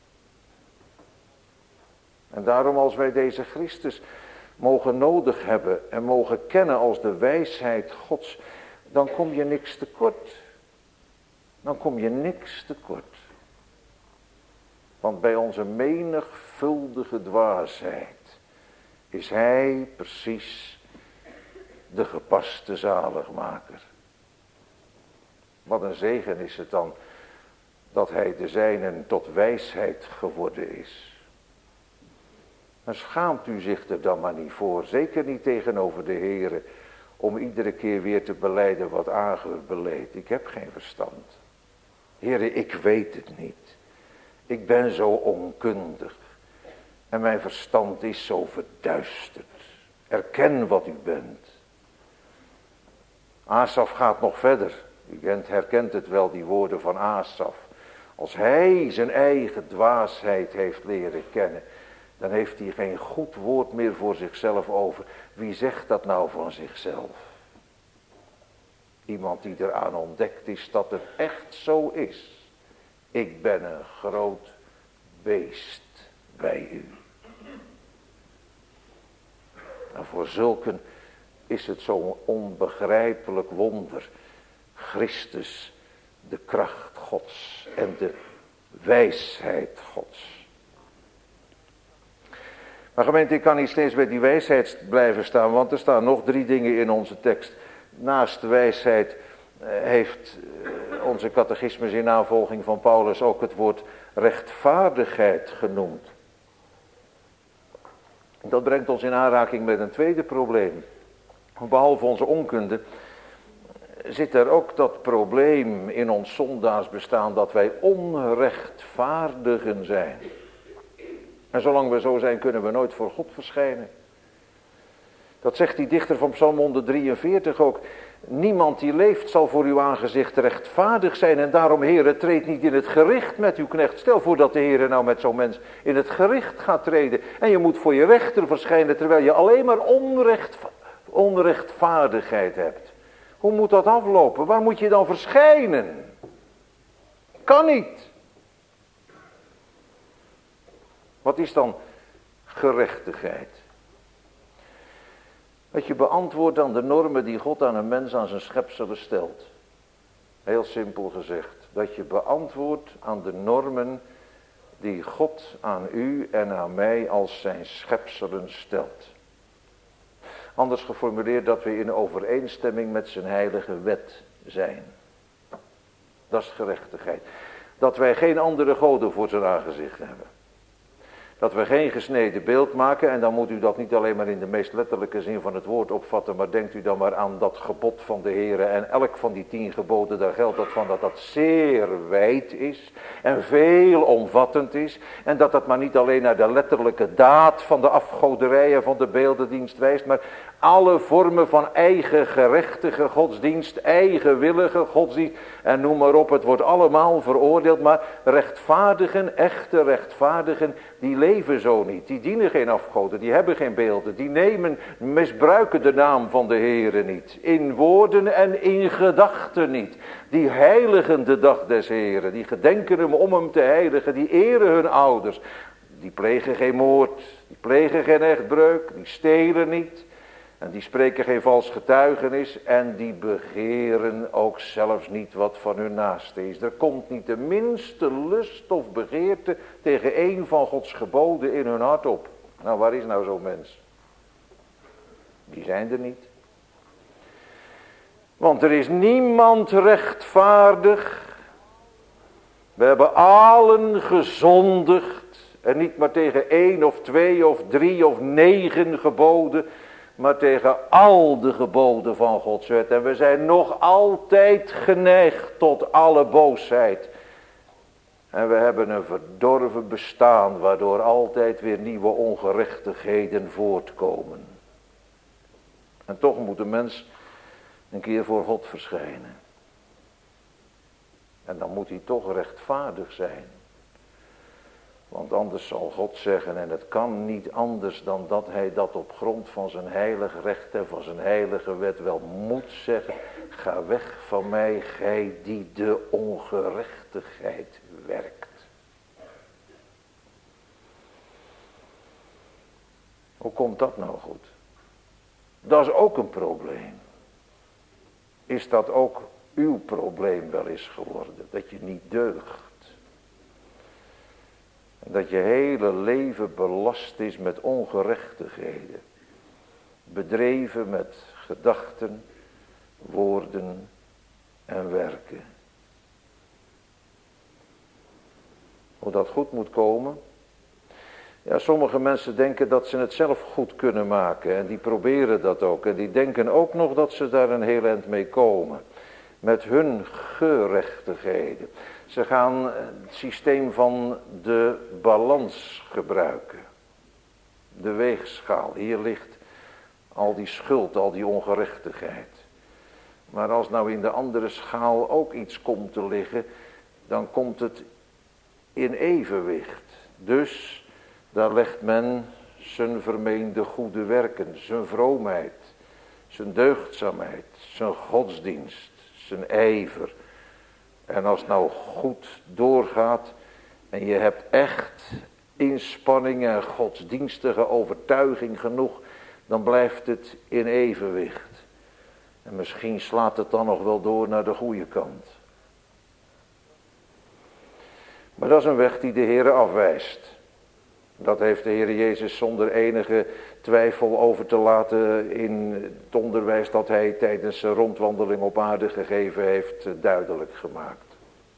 En daarom als wij deze Christus mogen nodig hebben en mogen kennen als de wijsheid Gods, dan kom je niks tekort. Dan kom je niks tekort. Want bij onze menigvuldige dwaasheid is hij precies de gepaste zaligmaker. Wat een zegen is het dan dat hij de zijnen tot wijsheid geworden is. Maar schaamt u zich er dan maar niet voor, zeker niet tegenover de Heere, om iedere keer weer te belijden wat Agur beleed. Ik heb geen verstand. Heere, ik weet het niet. Ik ben zo onkundig. En mijn verstand is zo verduisterd. Erken wat u bent. Asaf gaat nog verder. U kent, herkent het wel, die woorden van Asaf. Als hij zijn eigen dwaasheid heeft leren kennen, dan heeft hij geen goed woord meer voor zichzelf over. Wie zegt dat nou van zichzelf? Iemand die eraan ontdekt is dat het echt zo is. Ik ben een groot beest bij u. En voor zulken is het zo'n onbegrijpelijk wonder. Christus, de kracht Gods en de wijsheid Gods. Maar gemeente, ik kan niet steeds bij die wijsheid blijven staan, want er staan nog drie dingen in onze tekst. Naast de wijsheid heeft onze catechismus in navolging van Paulus ook het woord rechtvaardigheid genoemd. Dat brengt ons in aanraking met een tweede probleem. Behalve onze onkunde zit er ook dat probleem in ons zondaars bestaan dat wij onrechtvaardigen zijn. En zolang we zo zijn kunnen we nooit voor God verschijnen. Dat zegt die dichter van Psalm honderddrieënveertig ook. Niemand die leeft zal voor uw aangezicht rechtvaardig zijn. En daarom, Heere, treed niet in het gericht met uw knecht. Stel voor dat de Heere nou met zo'n mens in het gericht gaat treden. En je moet voor je rechter verschijnen terwijl je alleen maar onrecht, onrechtvaardigheid hebt. Hoe moet dat aflopen? Waar moet je dan verschijnen? Kan niet. Wat is dan gerechtigheid? Dat je beantwoordt aan de normen die God aan een mens, aan zijn schepselen stelt. Heel simpel gezegd. Dat je beantwoordt aan de normen die God aan u en aan mij als zijn schepselen stelt. Anders geformuleerd dat we in overeenstemming met zijn heilige wet zijn. Dat is gerechtigheid. Dat wij geen andere goden voor zijn aangezicht hebben. Dat we geen gesneden beeld maken, en dan moet u dat niet alleen maar in de meest letterlijke zin van het woord opvatten, maar denkt u dan maar aan dat gebod van de Heere en elk van die tien geboden, daar geldt dat van dat dat zeer wijd is en veelomvattend is en dat dat maar niet alleen naar de letterlijke daad van de afgoderij en van de beeldendienst wijst, maar alle vormen van eigen gerechtige godsdienst, eigenwillige godsdienst en noem maar op, het wordt allemaal veroordeeld, maar rechtvaardigen, echte rechtvaardigen, die leven zo niet, die dienen geen afgoden, die hebben geen beelden, die nemen, misbruiken de naam van de Heere niet, in woorden en in gedachten niet, die heiligen de dag des Heeren, die gedenken hem om hem te heiligen, die eren hun ouders, die plegen geen moord, die plegen geen echtbreuk, die stelen niet, en die spreken geen vals getuigenis en die begeren ook zelfs niet wat van hun naaste is. Er komt niet de minste lust of begeerte tegen een van Gods geboden in hun hart op. Nou, waar is nou zo'n mens? Die zijn er niet. Want er is niemand rechtvaardig. We hebben allen gezondigd. En niet maar tegen één of twee of drie of negen geboden, maar tegen al de geboden van Gods wet. En we zijn nog altijd geneigd tot alle boosheid. En we hebben een verdorven bestaan, waardoor altijd weer nieuwe ongerechtigheden voortkomen. En toch moet de mens een keer voor God verschijnen. En dan moet hij toch rechtvaardig zijn. Want anders zal God zeggen, en het kan niet anders dan dat hij dat op grond van zijn heilig recht en van zijn heilige wet wel moet zeggen. Ga weg van mij, gij die de ongerechtigheid werkt. Hoe komt dat nou goed? Dat is ook een probleem. Is dat ook uw probleem wel eens geworden? Dat je niet deugt. Dat je hele leven belast is met ongerechtigheden. Bedreven met gedachten, woorden en werken. Hoe dat goed moet komen? Ja, sommige mensen denken dat ze het zelf goed kunnen maken. En die proberen dat ook. En die denken ook nog dat ze daar een heel eind mee komen. Met hun gerechtigheden. Ze gaan het systeem van de balans gebruiken. De weegschaal. Hier ligt al die schuld, al die ongerechtigheid. Maar als nou in de andere schaal ook iets komt te liggen, dan komt het in evenwicht. Dus daar legt men zijn vermeende goede werken, zijn vroomheid, zijn deugdzaamheid, zijn godsdienst, zijn ijver. En als het nou goed doorgaat en je hebt echt inspanning en godsdienstige overtuiging genoeg, dan blijft het in evenwicht. En misschien slaat het dan nog wel door naar de goede kant. Maar dat is een weg die de Heer afwijst. Dat heeft de Heer Jezus zonder enige twijfel over te laten in het onderwijs dat hij tijdens zijn rondwandeling op aarde gegeven heeft duidelijk gemaakt.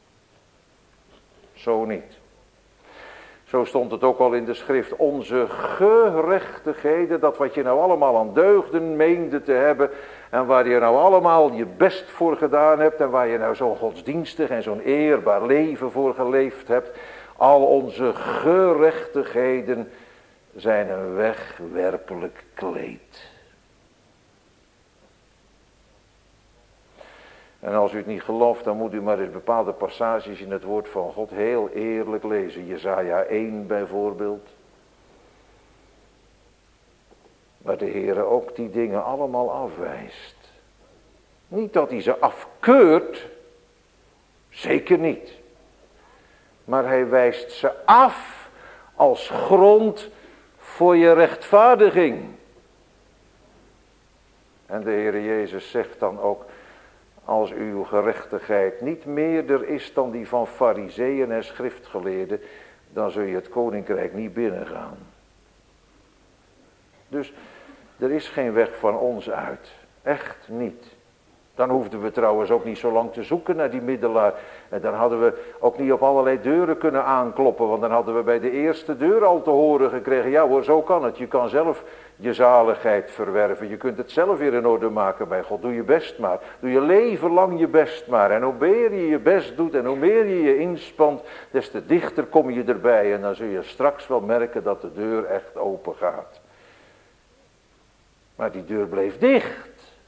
Zo niet. Zo stond het ook al in de schrift. Onze gerechtigheden, dat wat je nou allemaal aan deugden meende te hebben en waar je nou allemaal je best voor gedaan hebt en waar je nou zo'n godsdienstig en zo'n eerbaar leven voor geleefd hebt. Al onze gerechtigheden zijn een wegwerpelijk kleed. En als u het niet gelooft, dan moet u maar eens bepaalde passages in het woord van God heel eerlijk lezen. Jesaja één bijvoorbeeld. Waar de Heer ook die dingen allemaal afwijst. Niet dat hij ze afkeurt. Zeker niet. Maar hij wijst ze af als grond voor je rechtvaardiging. En de Heer Jezus zegt dan ook, als uw gerechtigheid niet meerder is dan die van farizeeën en schriftgeleerden, dan zul je het koninkrijk niet binnengaan. Dus er is geen weg van ons uit. Echt niet. Dan hoefden we trouwens ook niet zo lang te zoeken naar die middelaar. En dan hadden we ook niet op allerlei deuren kunnen aankloppen. Want dan hadden we bij de eerste deur al te horen gekregen. Ja hoor, zo kan het. Je kan zelf je zaligheid verwerven. Je kunt het zelf weer in orde maken bij God. Doe je best maar. Doe je leven lang je best maar. En hoe meer je je best doet en hoe meer je je inspant, des te dichter kom je erbij. En dan zul je straks wel merken dat de deur echt open gaat. Maar die deur bleef dicht.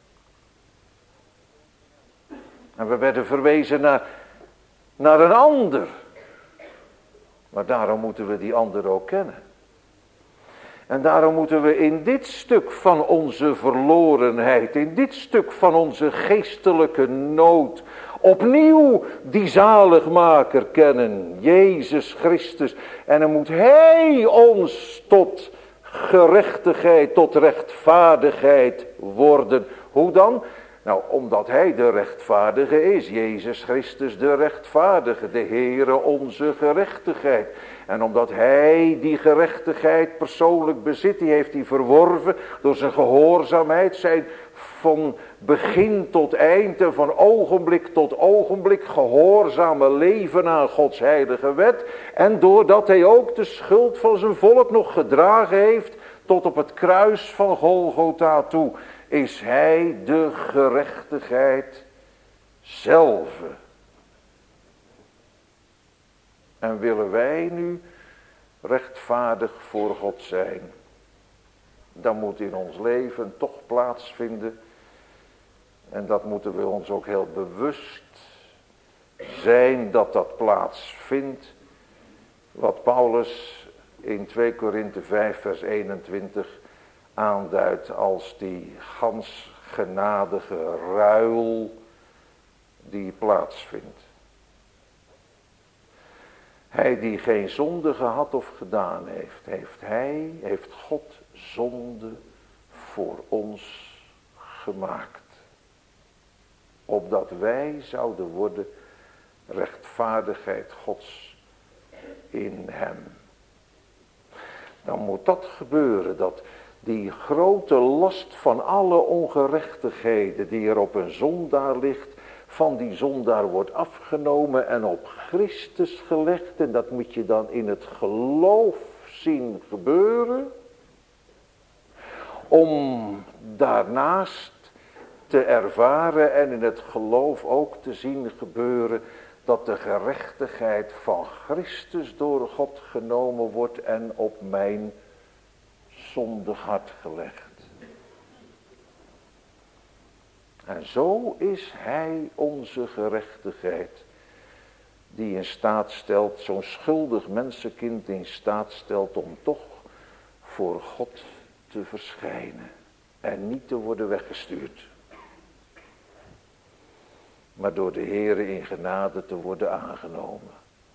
En we werden verwezen naar, naar een ander. Maar daarom moeten we die ander ook kennen. En daarom moeten we in dit stuk van onze verlorenheid, in dit stuk van onze geestelijke nood, opnieuw die zaligmaker kennen, Jezus Christus. En dan moet Hij ons tot gerechtigheid, tot rechtvaardigheid worden. Hoe dan? Nou, omdat Hij de rechtvaardige is, Jezus Christus de rechtvaardige, de Heere onze gerechtigheid. En omdat Hij die gerechtigheid persoonlijk bezit, die heeft Hij verworven door zijn gehoorzaamheid, zijn van begin tot eind en van ogenblik tot ogenblik gehoorzame leven aan Gods heilige wet. En doordat Hij ook de schuld van zijn volk nog gedragen heeft tot op het kruis van Golgotha toe, is Hij de gerechtigheid zelf. En willen wij nu rechtvaardig voor God zijn, dan moet in ons leven toch plaatsvinden, en dat moeten we ons ook heel bewust zijn dat dat plaatsvindt, wat Paulus in twee Korinthe vijf vers eenentwintig aanduidt als die gans genadige ruil die plaatsvindt. Hij die geen zonde gehad of gedaan heeft, heeft hij, heeft God zonde voor ons gemaakt. Opdat wij zouden worden rechtvaardigheid Gods in hem. Dan moet dat gebeuren, dat die grote last van alle ongerechtigheden die er op een zondaar ligt, van die zondaar wordt afgenomen en op Christus gelegd. En dat moet je dan in het geloof zien gebeuren. Om daarnaast te ervaren en in het geloof ook te zien gebeuren dat de gerechtigheid van Christus door God genomen wordt en op mijn zondig hart gelegd. En zo is Hij onze gerechtigheid, die in staat stelt, zo'n schuldig mensenkind in staat stelt om toch voor God te verschijnen en niet te worden weggestuurd, maar door de Heere in genade te worden aangenomen.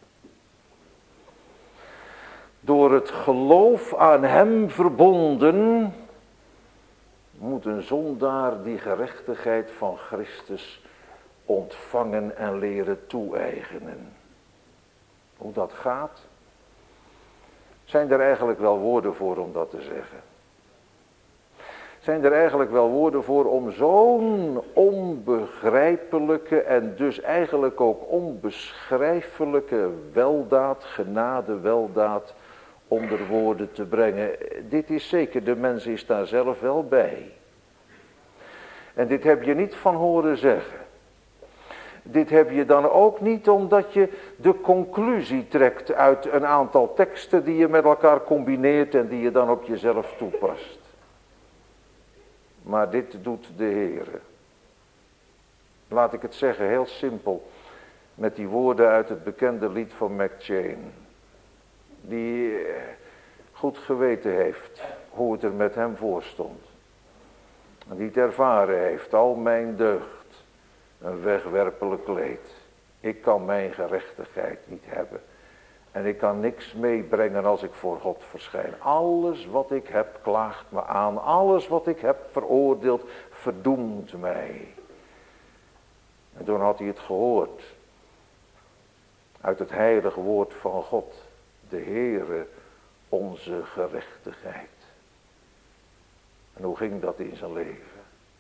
Door het geloof aan Hem verbonden, moet een zondaar die gerechtigheid van Christus ontvangen en leren toe-eigenen. Hoe dat gaat, zijn er eigenlijk wel woorden voor om dat te zeggen. Zijn er eigenlijk wel woorden voor om zo'n onbegrijpelijke en dus eigenlijk ook onbeschrijfelijke weldaad, genade, weldaad onder woorden te brengen. Dit is zeker, de mens is daar zelf wel bij. En dit heb je niet van horen zeggen. Dit heb je dan ook niet omdat je de conclusie trekt uit een aantal teksten die je met elkaar combineert en die je dan op jezelf toepast. Maar dit doet de Heere. Laat ik het zeggen, heel simpel. Met die woorden uit het bekende lied van McChain. Die goed geweten heeft hoe het er met hem voor stond. En die het ervaren heeft, al mijn deugd, een wegwerpelijk leed. Ik kan mijn gerechtigheid niet hebben. En ik kan niks meebrengen als ik voor God verschijn. Alles wat ik heb klaagt me aan. Alles wat ik heb veroordeeld verdoemt mij. En toen had hij het gehoord. Uit het heilige woord van God. De Heere onze gerechtigheid. En hoe ging dat in zijn leven?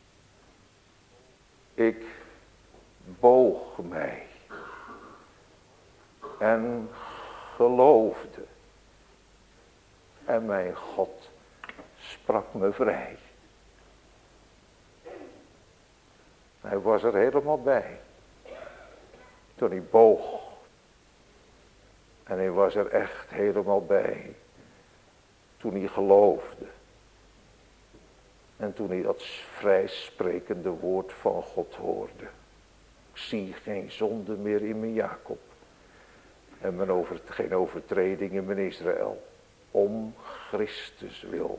Ik boog mij. En geloofde. En mijn God sprak me vrij. Hij was er helemaal bij. Toen hij boog. En hij was er echt helemaal bij. Toen hij geloofde. En toen hij dat vrijsprekende woord van God hoorde. Ik zie geen zonde meer in mijn Jacob. En mijn over, geen overtreding in mijn Israël. Om Christus wil.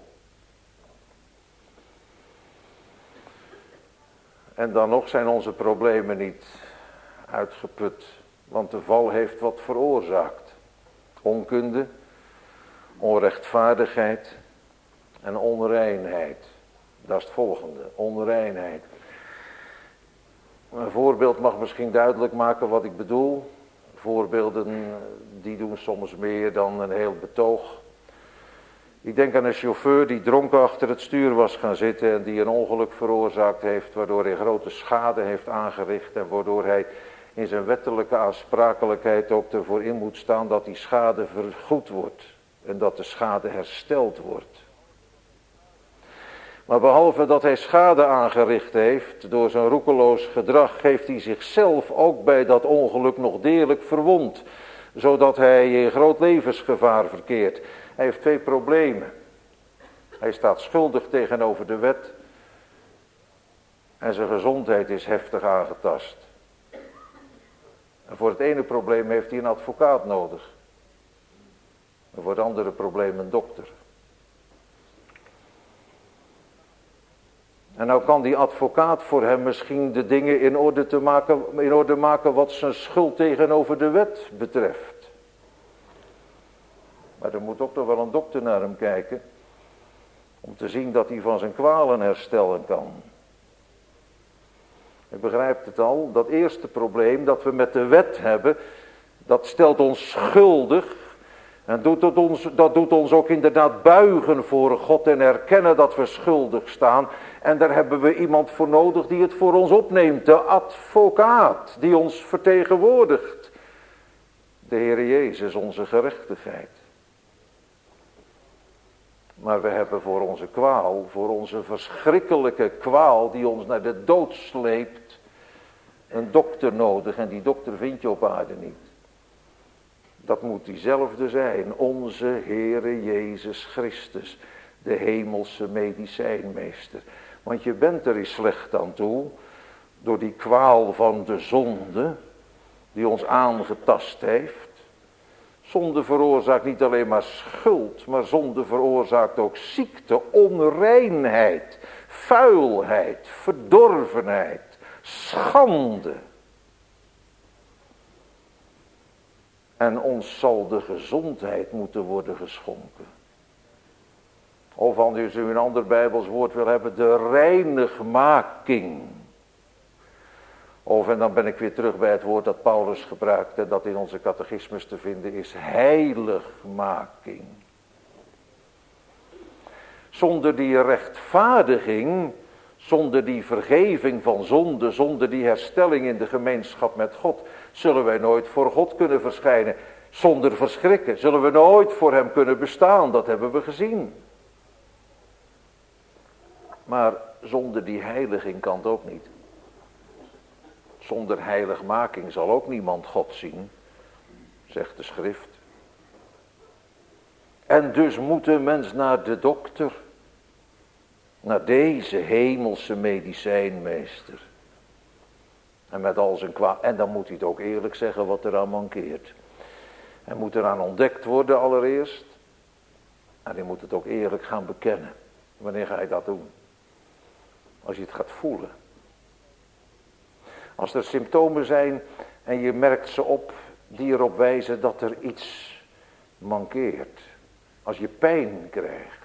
En dan nog zijn onze problemen niet uitgeput. Want de val heeft wat veroorzaakt. Onkunde, onrechtvaardigheid en onreinheid. Dat is het volgende, onreinheid. Een voorbeeld mag misschien duidelijk maken wat ik bedoel. Voorbeelden die doen soms meer dan een heel betoog. Ik denk aan een chauffeur die dronken achter het stuur was gaan zitten en die een ongeluk veroorzaakt heeft, waardoor hij grote schade heeft aangericht en waardoor hij in zijn wettelijke aansprakelijkheid ook ervoor in moet staan dat die schade vergoed wordt en dat de schade hersteld wordt. Maar behalve dat hij schade aangericht heeft door zijn roekeloos gedrag, heeft hij zichzelf ook bij dat ongeluk nog deerlijk verwond, zodat hij in groot levensgevaar verkeert. Hij heeft twee problemen. Hij staat schuldig tegenover de wet en zijn gezondheid is heftig aangetast. En voor het ene probleem heeft hij een advocaat nodig. En voor het andere probleem een dokter. En nou kan die advocaat voor hem misschien de dingen in orde, te maken, in orde maken wat zijn schuld tegenover de wet betreft. Maar er moet ook nog wel een dokter naar hem kijken. Om te zien dat hij van zijn kwalen herstellen kan. Je begrijpt het al, dat eerste probleem dat we met de wet hebben, dat stelt ons schuldig. En doet het ons, dat doet ons ook inderdaad buigen voor God en erkennen dat we schuldig staan. En daar hebben we iemand voor nodig die het voor ons opneemt. De advocaat die ons vertegenwoordigt. De Heer Jezus, onze gerechtigheid. Maar we hebben voor onze kwaal, voor onze verschrikkelijke kwaal die ons naar de dood sleept, een dokter nodig. En die dokter vind je op aarde niet. Dat moet diezelfde zijn, onze Heere Jezus Christus, de hemelse medicijnmeester. Want je bent er eens slecht aan toe, door die kwaal van de zonde, die ons aangetast heeft. Zonde veroorzaakt niet alleen maar schuld, maar zonde veroorzaakt ook ziekte, onreinheid, vuilheid, verdorvenheid, schande. En ons zal de gezondheid moeten worden geschonken. Of als u een ander Bijbels woord wil hebben, de reinigmaking. Of, en dan ben ik weer terug bij het woord dat Paulus gebruikte, dat in onze catechismus te vinden is, heiligmaking. Zonder die rechtvaardiging, zonder die vergeving van zonde, zonder die herstelling in de gemeenschap met God, zullen wij nooit voor God kunnen verschijnen. Zonder verschrikken zullen we nooit voor hem kunnen bestaan, dat hebben we gezien. Maar zonder die heiliging kan het ook niet. Zonder heiligmaking zal ook niemand God zien, zegt de schrift. En dus moet een mens naar de dokter, naar deze hemelse medicijnmeester. En met al zijn kwaad. En dan moet hij het ook eerlijk zeggen wat eraan mankeert. Hij moet eraan ontdekt worden allereerst. En hij moet het ook eerlijk gaan bekennen. Wanneer ga je dat doen? Als je het gaat voelen. Als er symptomen zijn en je merkt ze op die erop wijzen dat er iets mankeert. Als je pijn krijgt.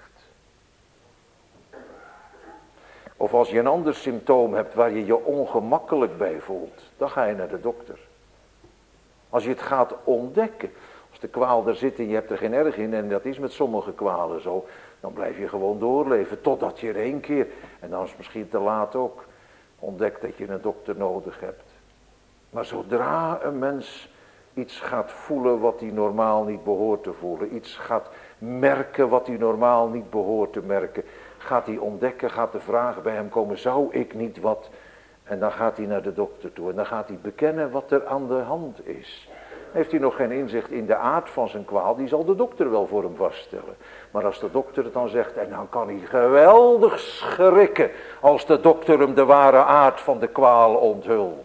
Of als je een ander symptoom hebt waar je je ongemakkelijk bij voelt. Dan ga je naar de dokter. Als je het gaat ontdekken. Als de kwaal er zit en je hebt er geen erg in. En dat is met sommige kwalen zo. Dan blijf je gewoon doorleven. Totdat je er één keer. En dan is het misschien te laat ook. Ontdekt dat je een dokter nodig hebt. Maar zodra een mens iets gaat voelen wat hij normaal niet behoort te voelen. Iets gaat merken wat hij normaal niet behoort te merken. Gaat hij ontdekken, gaat de vraag bij hem komen, zou ik niet wat? En dan gaat hij naar de dokter toe. En dan gaat hij bekennen wat er aan de hand is. Heeft hij nog geen inzicht in de aard van zijn kwaal, die zal de dokter wel voor hem vaststellen. Maar als de dokter het dan zegt, en dan kan hij geweldig schrikken als de dokter hem de ware aard van de kwaal onthult.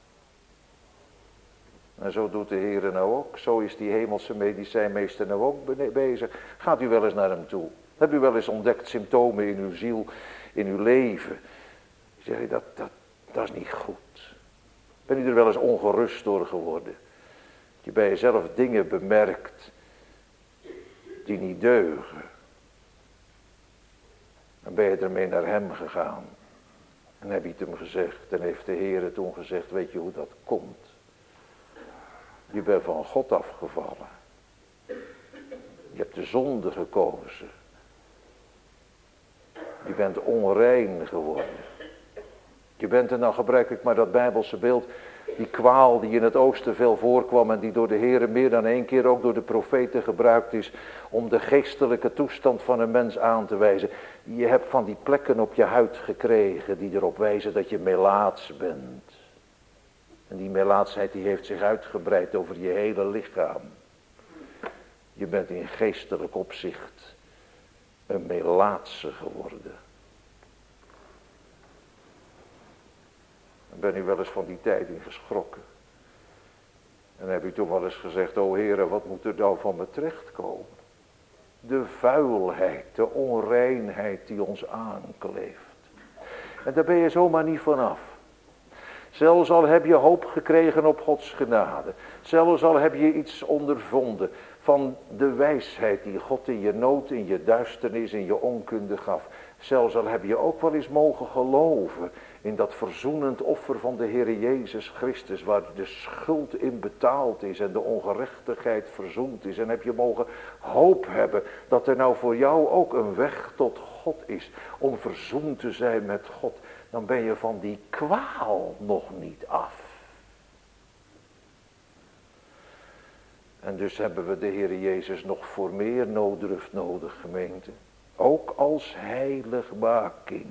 En zo doet de Heer nou ook. Zo is die hemelse medicijnmeester nou ook bezig. Gaat u wel eens naar hem toe. Heb u wel eens ontdekt symptomen in uw ziel, in uw leven. Zeg je, dat, dat, dat is niet goed. Ben u er wel eens ongerust door geworden? Dat je bij jezelf dingen bemerkt die niet deugen. Dan ben je ermee naar hem gegaan. En heb je het hem gezegd. En heeft de Heer toen gezegd, weet je hoe dat komt? Je bent van God afgevallen. Je hebt de zonde gekozen. Je bent onrein geworden. Je bent, en dan gebruik ik maar dat Bijbelse beeld, die kwaal die in het oosten veel voorkwam en die door de Heer meer dan één keer ook door de profeten gebruikt is om de geestelijke toestand van een mens aan te wijzen. Je hebt van die plekken op je huid gekregen die erop wijzen dat je melaats bent. En die melaatsheid die heeft zich uitgebreid over je hele lichaam. Je bent in geestelijk opzicht een melaatse geworden. Dan ben u wel eens van die tijd in geschrokken. En heb u toen wel eens gezegd, o Heere, wat moet er nou van me terechtkomen? De vuilheid, de onreinheid die ons aankleeft. En daar ben je zomaar niet vanaf. Zelfs al heb je hoop gekregen op Gods genade. Zelfs al heb je iets ondervonden van de wijsheid die God in je nood, in je duisternis, in je onkunde gaf. Zelfs al heb je ook wel eens mogen geloven in dat verzoenend offer van de Heer Jezus Christus, waar de schuld in betaald is en de ongerechtigheid verzoend is. En heb je mogen hoop hebben dat er nou voor jou ook een weg tot God is, om verzoend te zijn met God. Dan ben je van die kwaal nog niet af. En dus hebben we de Heer Jezus nog voor meer nooddruft nodig, gemeente. Ook als heiligmaking.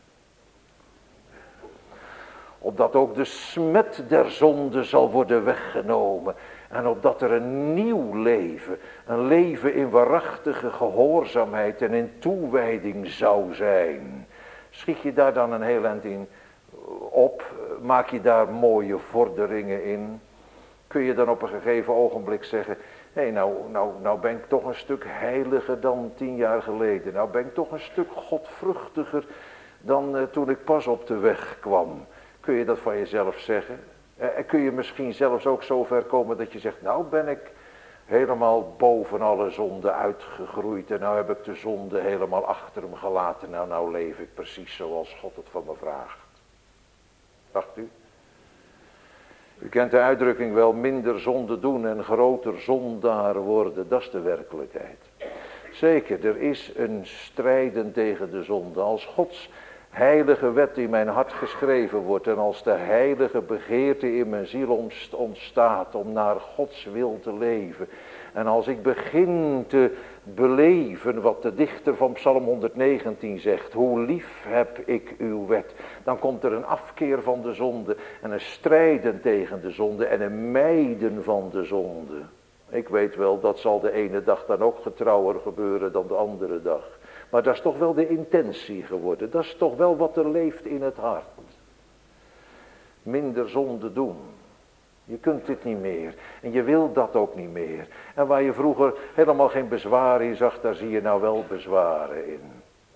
Opdat ook de smet der zonde zal worden weggenomen. En opdat er een nieuw leven, een leven in waarachtige gehoorzaamheid en in toewijding zou zijn. Schiet je daar dan een heel eind in op? Maak je daar mooie vorderingen in? Kun je dan op een gegeven ogenblik zeggen, hé, hey, nou, nou, nou ben ik toch een stuk heiliger dan tien jaar geleden. Nou ben ik toch een stuk godvruchtiger dan uh, toen ik pas op de weg kwam. Kun je dat van jezelf zeggen? En uh, kun je misschien zelfs ook zo ver komen dat je zegt, nou ben ik helemaal boven alle zonde uitgegroeid. En nou heb ik de zonde helemaal achter hem gelaten. Nou, nou leef ik precies zoals God het van me vraagt. Dacht u? U kent de uitdrukking wel, minder zonde doen en groter zondaar worden. Dat is de werkelijkheid. Zeker, er is een strijden tegen de zonde. Als Gods heilige wet in mijn hart geschreven wordt en als de heilige begeerte in mijn ziel ontstaat om naar Gods wil te leven. En als ik begin te beleven wat de dichter van Psalm honderdnegentien zegt, hoe lief heb ik uw wet. Dan komt er een afkeer van de zonde en een strijden tegen de zonde en een mijden van de zonde. Ik weet wel, dat zal de ene dag dan ook getrouwer gebeuren dan de andere dag. Maar dat is toch wel de intentie geworden. Dat is toch wel wat er leeft in het hart. minder zonde doen. Je kunt dit niet meer. En je wil dat ook niet meer. En waar je vroeger helemaal geen bezwaar in zag, daar zie je nou wel bezwaren in.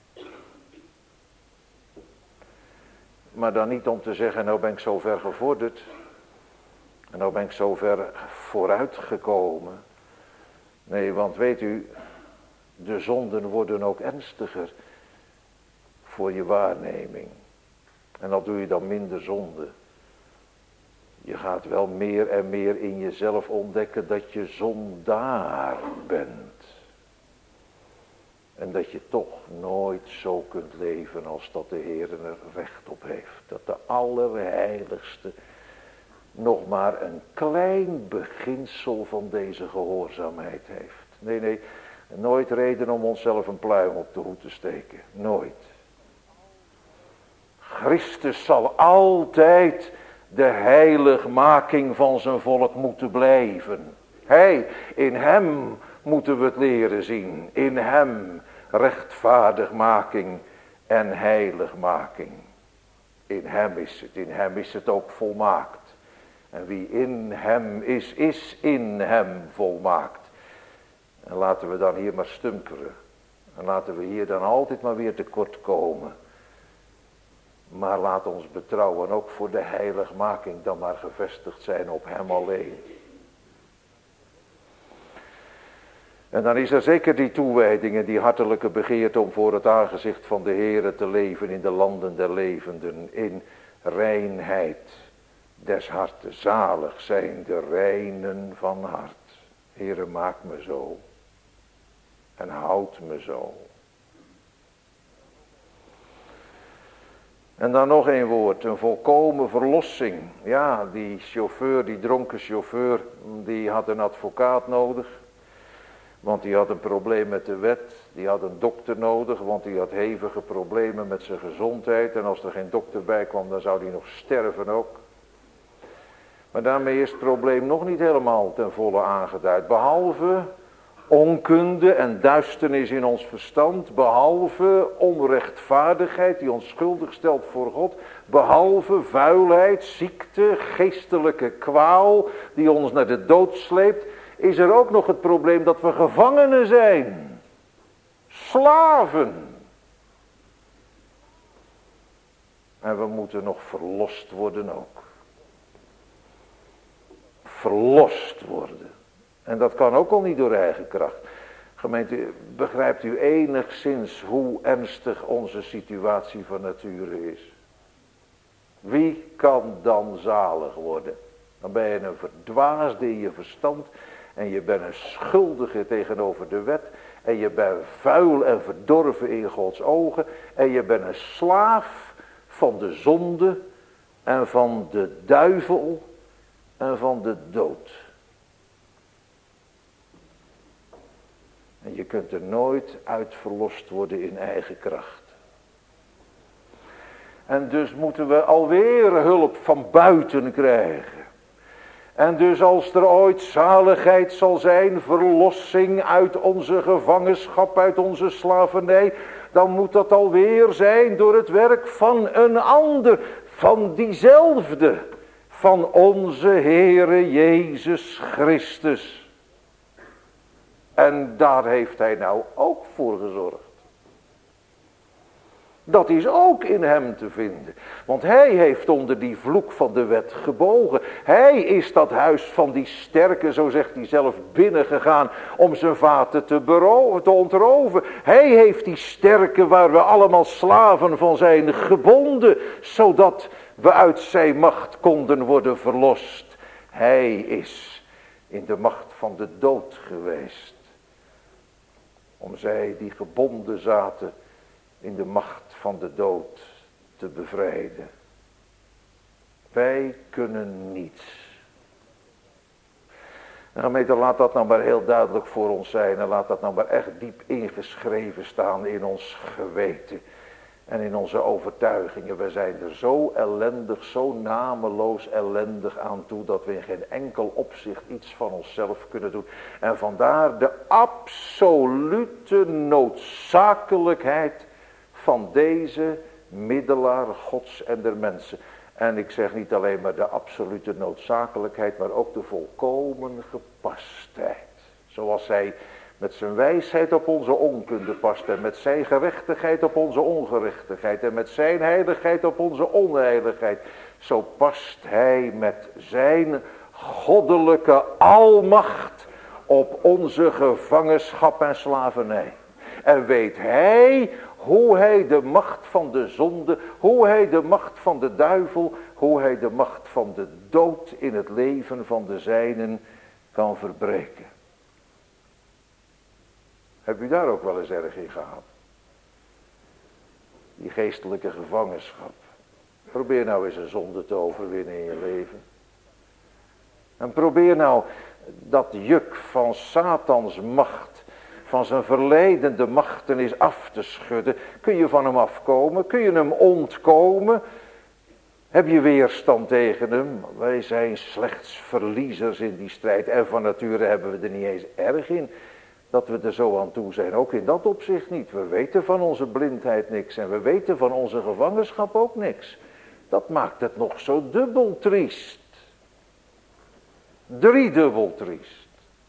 Maar dan niet om te zeggen, nou ben ik zo ver gevorderd. En nou ben ik zo ver vooruitgekomen. Nee, want weet u, de zonden worden ook ernstiger voor je waarneming. En dan doe je dan minder zonde. Je gaat wel meer en meer in jezelf ontdekken dat je zondaar bent. En dat je toch nooit zo kunt leven als dat de Heer er recht op heeft. Dat de Allerheiligste nog maar een klein beginsel van deze gehoorzaamheid heeft. Nee, nee, nooit reden om onszelf een pluim op de hoed te steken. Nooit. Christus zal altijd de heiligmaking van zijn volk moeten blijven. Hij, in hem moeten we het leren zien. In hem rechtvaardigmaking en heiligmaking. In hem is het, in hem is het ook volmaakt. En wie in hem is, is in hem volmaakt. En laten we dan hier maar stumperen. En laten we hier dan altijd maar weer tekort komen. Maar laat ons betrouwen ook voor de heiligmaking dan maar gevestigd zijn op hem alleen. En dan is er zeker die toewijding en die hartelijke begeerte om voor het aangezicht van de Heere te leven in de landen der levenden. In reinheid des harten. Zalig zijn de reinen van hart. Heere, maak me zo. En houd me zo. En dan nog een woord, een volkomen verlossing. Ja, die chauffeur, die dronken chauffeur, die had een advocaat nodig. Want die had een probleem met de wet. Die had een dokter nodig, want die had hevige problemen met zijn gezondheid. En als er geen dokter bij kwam, dan zou hij nog sterven ook. Maar daarmee is het probleem nog niet helemaal ten volle aangeduid. Behalve onkunde en duisternis in ons verstand, behalve onrechtvaardigheid die ons schuldig stelt voor God, behalve vuilheid, ziekte, geestelijke kwaal die ons naar de dood sleept, is er ook nog het probleem dat we gevangenen zijn. Slaven. En we moeten nog verlost worden ook. Verlost worden. En dat kan ook al niet door eigen kracht. Gemeente, begrijpt u enigszins hoe ernstig onze situatie van nature is? Wie kan dan zalig worden? Dan ben je een verdwaasde in je verstand. En je bent een schuldige tegenover de wet. En je bent vuil en verdorven in Gods ogen. En je bent een slaaf van de zonde. En van de duivel. En van de dood. En je kunt er nooit uit verlost worden in eigen kracht. En dus moeten we alweer hulp van buiten krijgen. En dus als er ooit zaligheid zal zijn, verlossing uit onze gevangenschap, uit onze slavernij, dan moet dat alweer zijn door het werk van een ander, van diezelfde, van onze Heere Jezus Christus. En daar heeft hij nou ook voor gezorgd. Dat is ook in hem te vinden. Want hij heeft onder die vloek van de wet gebogen. Hij is dat huis van die sterke, zo zegt hij zelf, binnengegaan om zijn vaten te, beroven, te ontroven. Hij heeft die sterke waar we allemaal slaven van zijn gebonden, zodat we uit zijn macht konden worden verlost. Hij is in de macht van de dood geweest. Om zij die gebonden zaten in de macht van de dood te bevrijden. Wij kunnen niets. En gemeente, laat dat nou maar heel duidelijk voor ons zijn. En laat dat nou maar echt diep ingeschreven staan in ons geweten. En in onze overtuigingen. We zijn er zo ellendig, zo nameloos ellendig aan toe, dat we in geen enkel opzicht iets van onszelf kunnen doen. En vandaar de absolute noodzakelijkheid van deze middelaar Gods en der mensen. En ik zeg niet alleen maar de absolute noodzakelijkheid, maar ook de volkomen gepastheid. Zoals hij met zijn wijsheid op onze onkunde past en met zijn gerechtigheid op onze ongerechtigheid en met zijn heiligheid op onze onheiligheid. Zo past hij met zijn goddelijke almacht op onze gevangenschap en slavernij. En weet hij hoe hij de macht van de zonde, hoe hij de macht van de duivel, hoe hij de macht van de dood in het leven van de zijnen kan verbreken. Heb u daar ook wel eens erg in gehad? Die geestelijke gevangenschap. Probeer nou eens een zonde te overwinnen in je leven. En probeer nou dat juk van Satans macht, van zijn verleidende machten is af te schudden. Kun je van hem afkomen? Kun je hem ontkomen? Heb je weerstand tegen hem? Wij zijn slechts verliezers in die strijd. En van nature hebben we er niet eens erg in dat we er zo aan toe zijn. Ook in dat opzicht niet. We weten van onze blindheid niks. En we weten van onze gevangenschap ook niks. Dat maakt het nog zo dubbel triest. Driedubbel triest.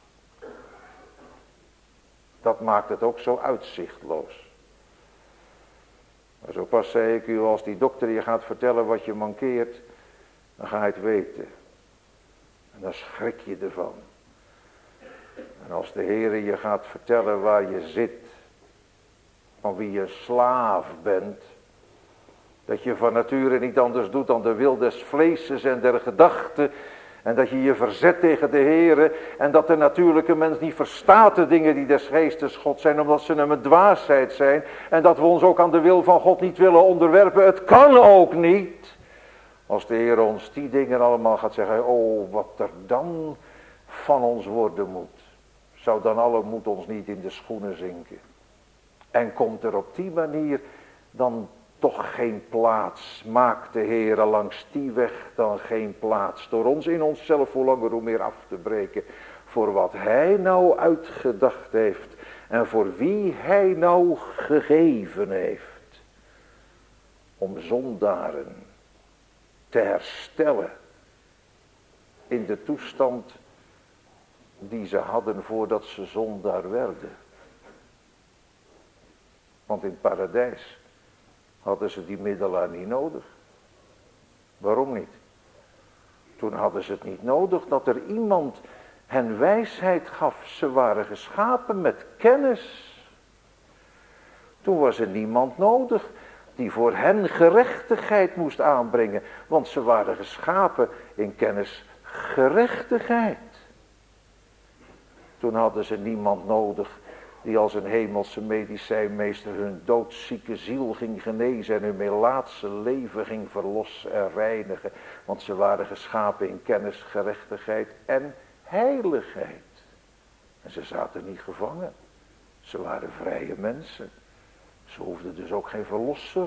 Dat maakt het ook zo uitzichtloos. Maar zo pas zei ik u, als die dokter je gaat vertellen wat je mankeert, dan ga je het weten. En dan schrik je ervan. En als de Heere je gaat vertellen waar je zit, van wie je slaaf bent, dat je van nature niet anders doet dan de wil des vleeses en der gedachten, en dat je je verzet tegen de Heere. En dat de natuurlijke mens niet verstaat de dingen die des geestes God zijn. Omdat ze hem een dwaasheid zijn. En dat we ons ook aan de wil van God niet willen onderwerpen. Het kan ook niet. Als de Heer ons die dingen allemaal gaat zeggen. Oh, wat er dan van ons worden moet. Zou dan alle moed ons niet in de schoenen zinken. En komt er op die manier dan toch geen plaats. Maakt de Heer langs die weg dan geen plaats. Door ons in onszelf hoe langer hoe meer af te breken. Voor wat hij nou uitgedacht heeft. En voor wie hij nou gegeven heeft. Om zondaren te herstellen. In de toestand die ze hadden voordat ze zondaar werden. Want in het paradijs hadden ze die middelaar niet nodig. Waarom niet? Toen hadden ze het niet nodig dat er iemand hen wijsheid gaf. Ze waren geschapen met kennis. Toen was er niemand nodig die voor hen gerechtigheid moest aanbrengen. Want ze waren geschapen in kennis gerechtigheid. Toen hadden ze niemand nodig die als een hemelse medicijnmeester hun doodzieke ziel ging genezen en hun melaatse leven ging verlossen en reinigen. Want ze waren geschapen in kennis, gerechtigheid en heiligheid. En ze zaten niet gevangen. Ze waren vrije mensen. Ze hoefden dus ook geen verlosser.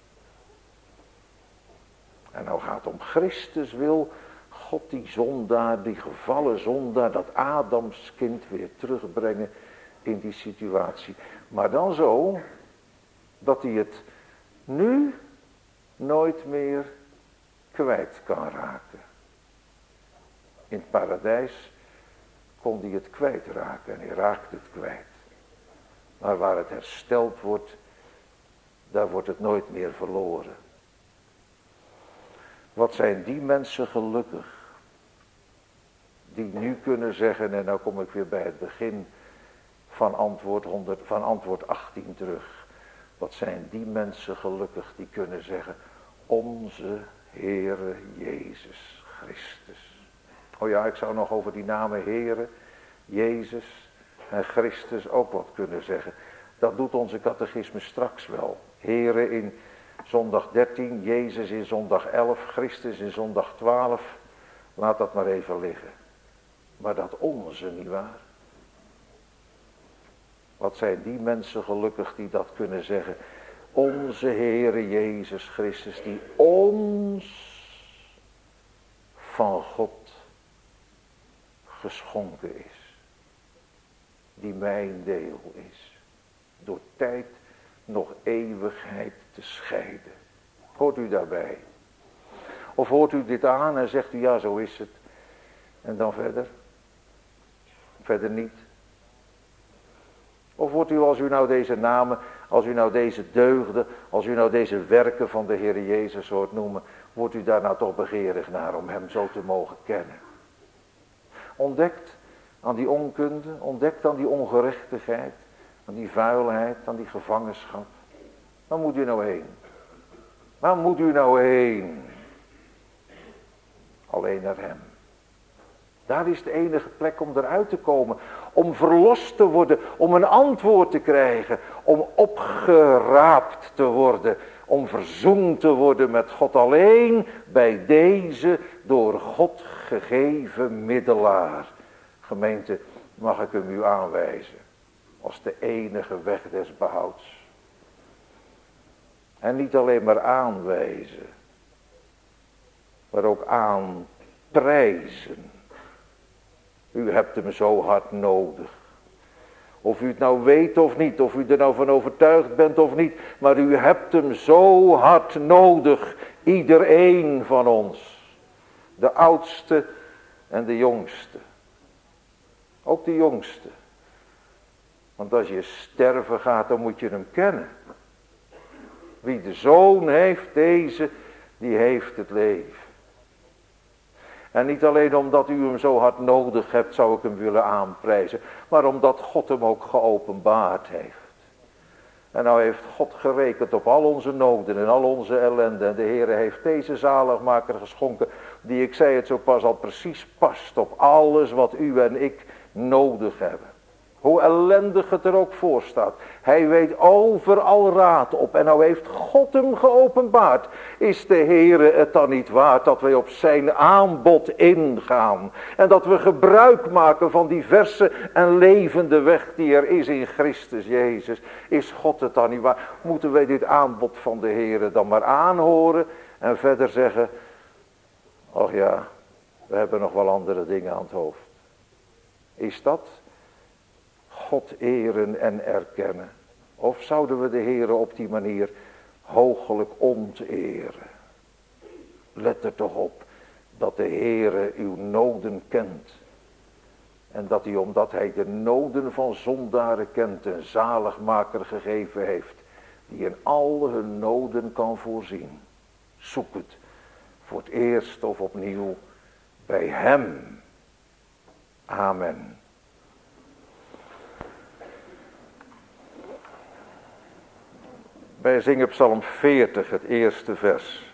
En nou gaat om Christus wil God die zondaar, die gevallen zondaar, dat Adams kind weer terugbrengen in die situatie. Maar dan zo, dat hij het nu nooit meer kwijt kan raken. In het paradijs kon hij het kwijtraken en hij raakt het kwijt. Maar waar het hersteld wordt, daar wordt het nooit meer verloren. Wat zijn die mensen gelukkig, die nu kunnen zeggen, en nou kom ik weer bij het begin van antwoord, honderd, van antwoord achttien terug. Wat zijn die mensen gelukkig die kunnen zeggen, onze Heere Jezus Christus. Oh ja, ik zou nog over die namen Heere, Jezus en Christus ook wat kunnen zeggen. Dat doet onze catechisme straks wel. Heere in zondag dertien, Jezus in zondag elf, Christus in zondag twaalf. Laat dat maar even liggen. Maar dat onze, nietwaar? Wat zijn die mensen gelukkig die dat kunnen zeggen. Onze Heere Jezus Christus die ons van God geschonken is. Die mijn deel is. Door tijd nog eeuwigheid te scheiden. Hoort u daarbij? Of hoort u dit aan en zegt u ja, zo is het. En dan verder? Verder niet. Of wordt u, als u nou deze namen, als u nou deze deugden, als u nou deze werken van de Heer Jezus hoort noemen, wordt u daar nou toch begeerig naar om hem zo te mogen kennen? Ontdekt aan die onkunde, ontdekt aan die ongerechtigheid, aan die vuilheid, aan die gevangenschap. Waar moet u nou heen? Waar moet u nou heen? Alleen naar hem. Daar is de enige plek om eruit te komen. Om verlost te worden. Om een antwoord te krijgen. Om opgeraapt te worden. Om verzoend te worden met God. Alleen bij deze door God gegeven middelaar. Gemeente, mag ik hem u aanwijzen. Als de enige weg des behouds. En niet alleen maar aanwijzen. Maar ook aanprijzen. U hebt hem zo hard nodig. Of u het nou weet of niet, of u er nou van overtuigd bent of niet. Maar u hebt hem zo hard nodig. Iedereen van ons. De oudste en de jongste. Ook de jongste. Want als je sterven gaat, dan moet je hem kennen. Wie de zoon heeft, deze, die heeft het leven. En niet alleen omdat u hem zo hard nodig hebt, zou ik hem willen aanprijzen. Maar omdat God hem ook geopenbaard heeft. En nou heeft God gerekend op al onze noden en al onze ellende. En de Heer heeft deze zaligmaker geschonken, die, ik zei het zo pas, al precies past op alles wat u en ik nodig hebben. Hoe ellendig het er ook voor staat. Hij weet overal raad op. En nou heeft God hem geopenbaard. Is de Heere het dan niet waard dat wij op zijn aanbod ingaan. En dat we gebruik maken van die verse en levende weg die er is in Christus Jezus. Is God het dan niet waard? Moeten wij dit aanbod van de Heere dan maar aanhoren. En verder zeggen. Och ja, we hebben nog wel andere dingen aan het hoofd. Is dat God eren en erkennen? Of zouden we de Heere op die manier hoogelijk onteren? Let er toch op dat de Heere uw noden kent. En dat hij, omdat hij de noden van zondaren kent, een zaligmaker gegeven heeft. Die in al hun noden kan voorzien. Zoek het voor het eerst of opnieuw bij hem. Amen. Wij zingen Psalm veertig, het eerste vers.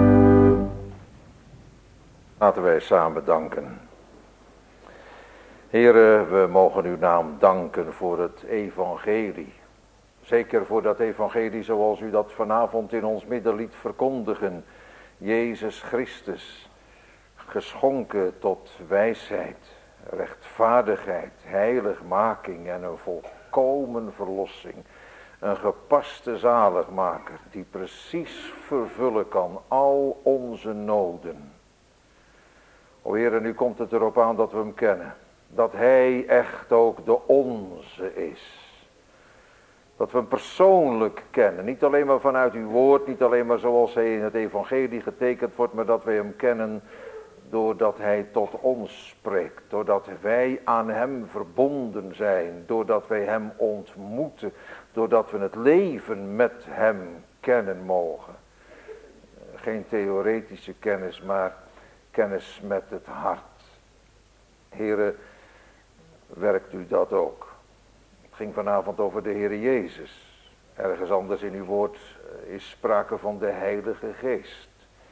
Laten wij samen danken. Heere, we mogen uw naam danken voor het evangelie. Zeker voor dat evangelie zoals u dat vanavond in ons midden liet verkondigen. Jezus Christus, geschonken tot wijsheid, rechtvaardigheid, heiligmaking en een volkomen verlossing. Een gepaste zaligmaker die precies vervullen kan al onze noden. O Heere, nu komt het erop aan dat we hem kennen. Dat hij echt ook de onze is. Dat we hem persoonlijk kennen. Niet alleen maar vanuit uw woord. Niet alleen maar zoals hij in het evangelie getekend wordt. Maar dat we hem kennen doordat hij tot ons spreekt. Doordat wij aan hem verbonden zijn. Doordat wij hem ontmoeten. Doordat we het leven met hem kennen mogen. Geen theoretische kennis, maar kennis met het hart. Heere, werkt u dat ook? Het ging vanavond over de Heer Jezus. Ergens anders in uw woord is sprake van de Heilige Geest.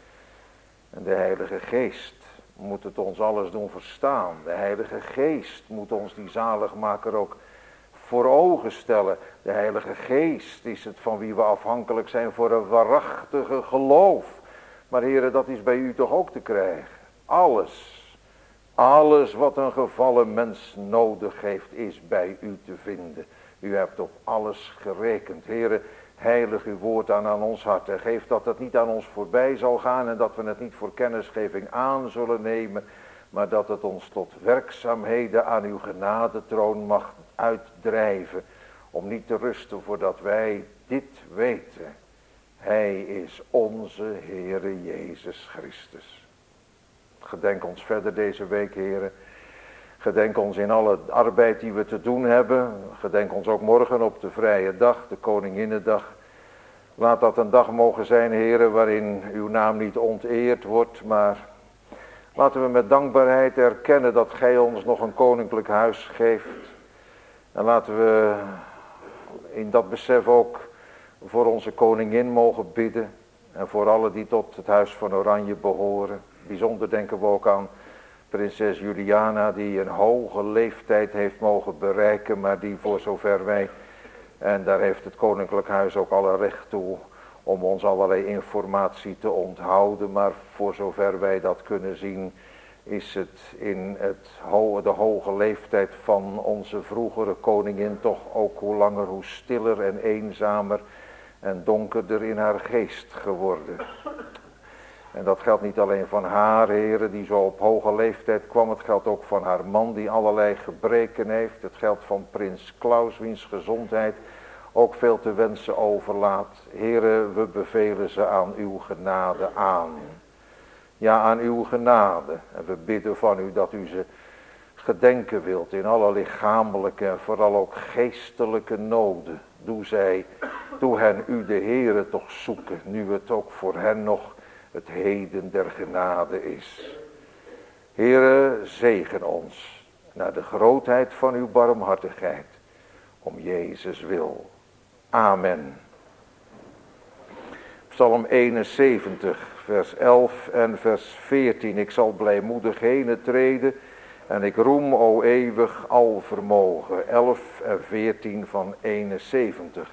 En de Heilige Geest moet het ons alles doen verstaan. De Heilige Geest moet ons die zaligmaker ook voor ogen stellen. De Heilige Geest is het van wie we afhankelijk zijn voor een waarachtige geloof. Maar Heere, dat is bij u toch ook te krijgen. Alles. Alles wat een gevallen mens nodig heeft is bij u te vinden. U hebt op alles gerekend. Heere, heilig uw woord aan aan ons hart. En geef dat het niet aan ons voorbij zal gaan. En dat we het niet voor kennisgeving aan zullen nemen. Maar dat het ons tot werkzaamheden aan uw genadetroon mag uitdrijven. Om niet te rusten voordat wij dit weten. Hij is onze Heere Jezus Christus. Gedenk ons verder deze week, Heere. Gedenk ons in alle arbeid die we te doen hebben. Gedenk ons ook morgen op de vrije dag, de Koninginnedag. Laat dat een dag mogen zijn, Heere, waarin uw naam niet onteerd wordt. Maar laten we met dankbaarheid erkennen dat gij ons nog een koninklijk huis geeft. En laten we in dat besef ook voor onze koningin mogen bidden. En voor alle die tot het huis van Oranje behoren. Bijzonder denken we ook aan prinses Juliana, die een hoge leeftijd heeft mogen bereiken, maar die voor zover wij, en daar heeft het koninklijk huis ook alle recht toe om ons allerlei informatie te onthouden, maar voor zover wij dat kunnen zien, is het in het ho- de hoge leeftijd van onze vroegere koningin toch ook hoe langer hoe stiller en eenzamer en donkerder in haar geest geworden. En dat geldt niet alleen van haar, heren, die zo op hoge leeftijd kwam. Het geldt ook van haar man, die allerlei gebreken heeft. Het geldt van prins Klaus, wiens gezondheid ook veel te wensen overlaat. Heren, we bevelen ze aan uw genade aan. Ja, aan uw genade. En we bidden van u dat u ze gedenken wilt in alle lichamelijke en vooral ook geestelijke noden. Doe zij, doe hen u de Heere toch zoeken, nu het ook voor hen nog het heden der genade is. Heere, zegen ons naar de grootheid van uw barmhartigheid, om Jezus wil. Amen. Psalm eenenzeventig, vers elf en vers veertien. Ik zal blijmoedig heen treden en ik roem, o eeuwig alvermogen. elf en veertien van eenenzeventig.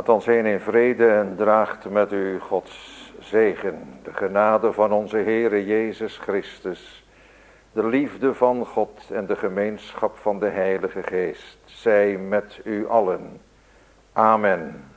Gaat ons heen in vrede en draagt met u Gods zegen. De genade van onze Heere Jezus Christus. De liefde van God en de gemeenschap van de Heilige Geest. Zij met u allen. Amen.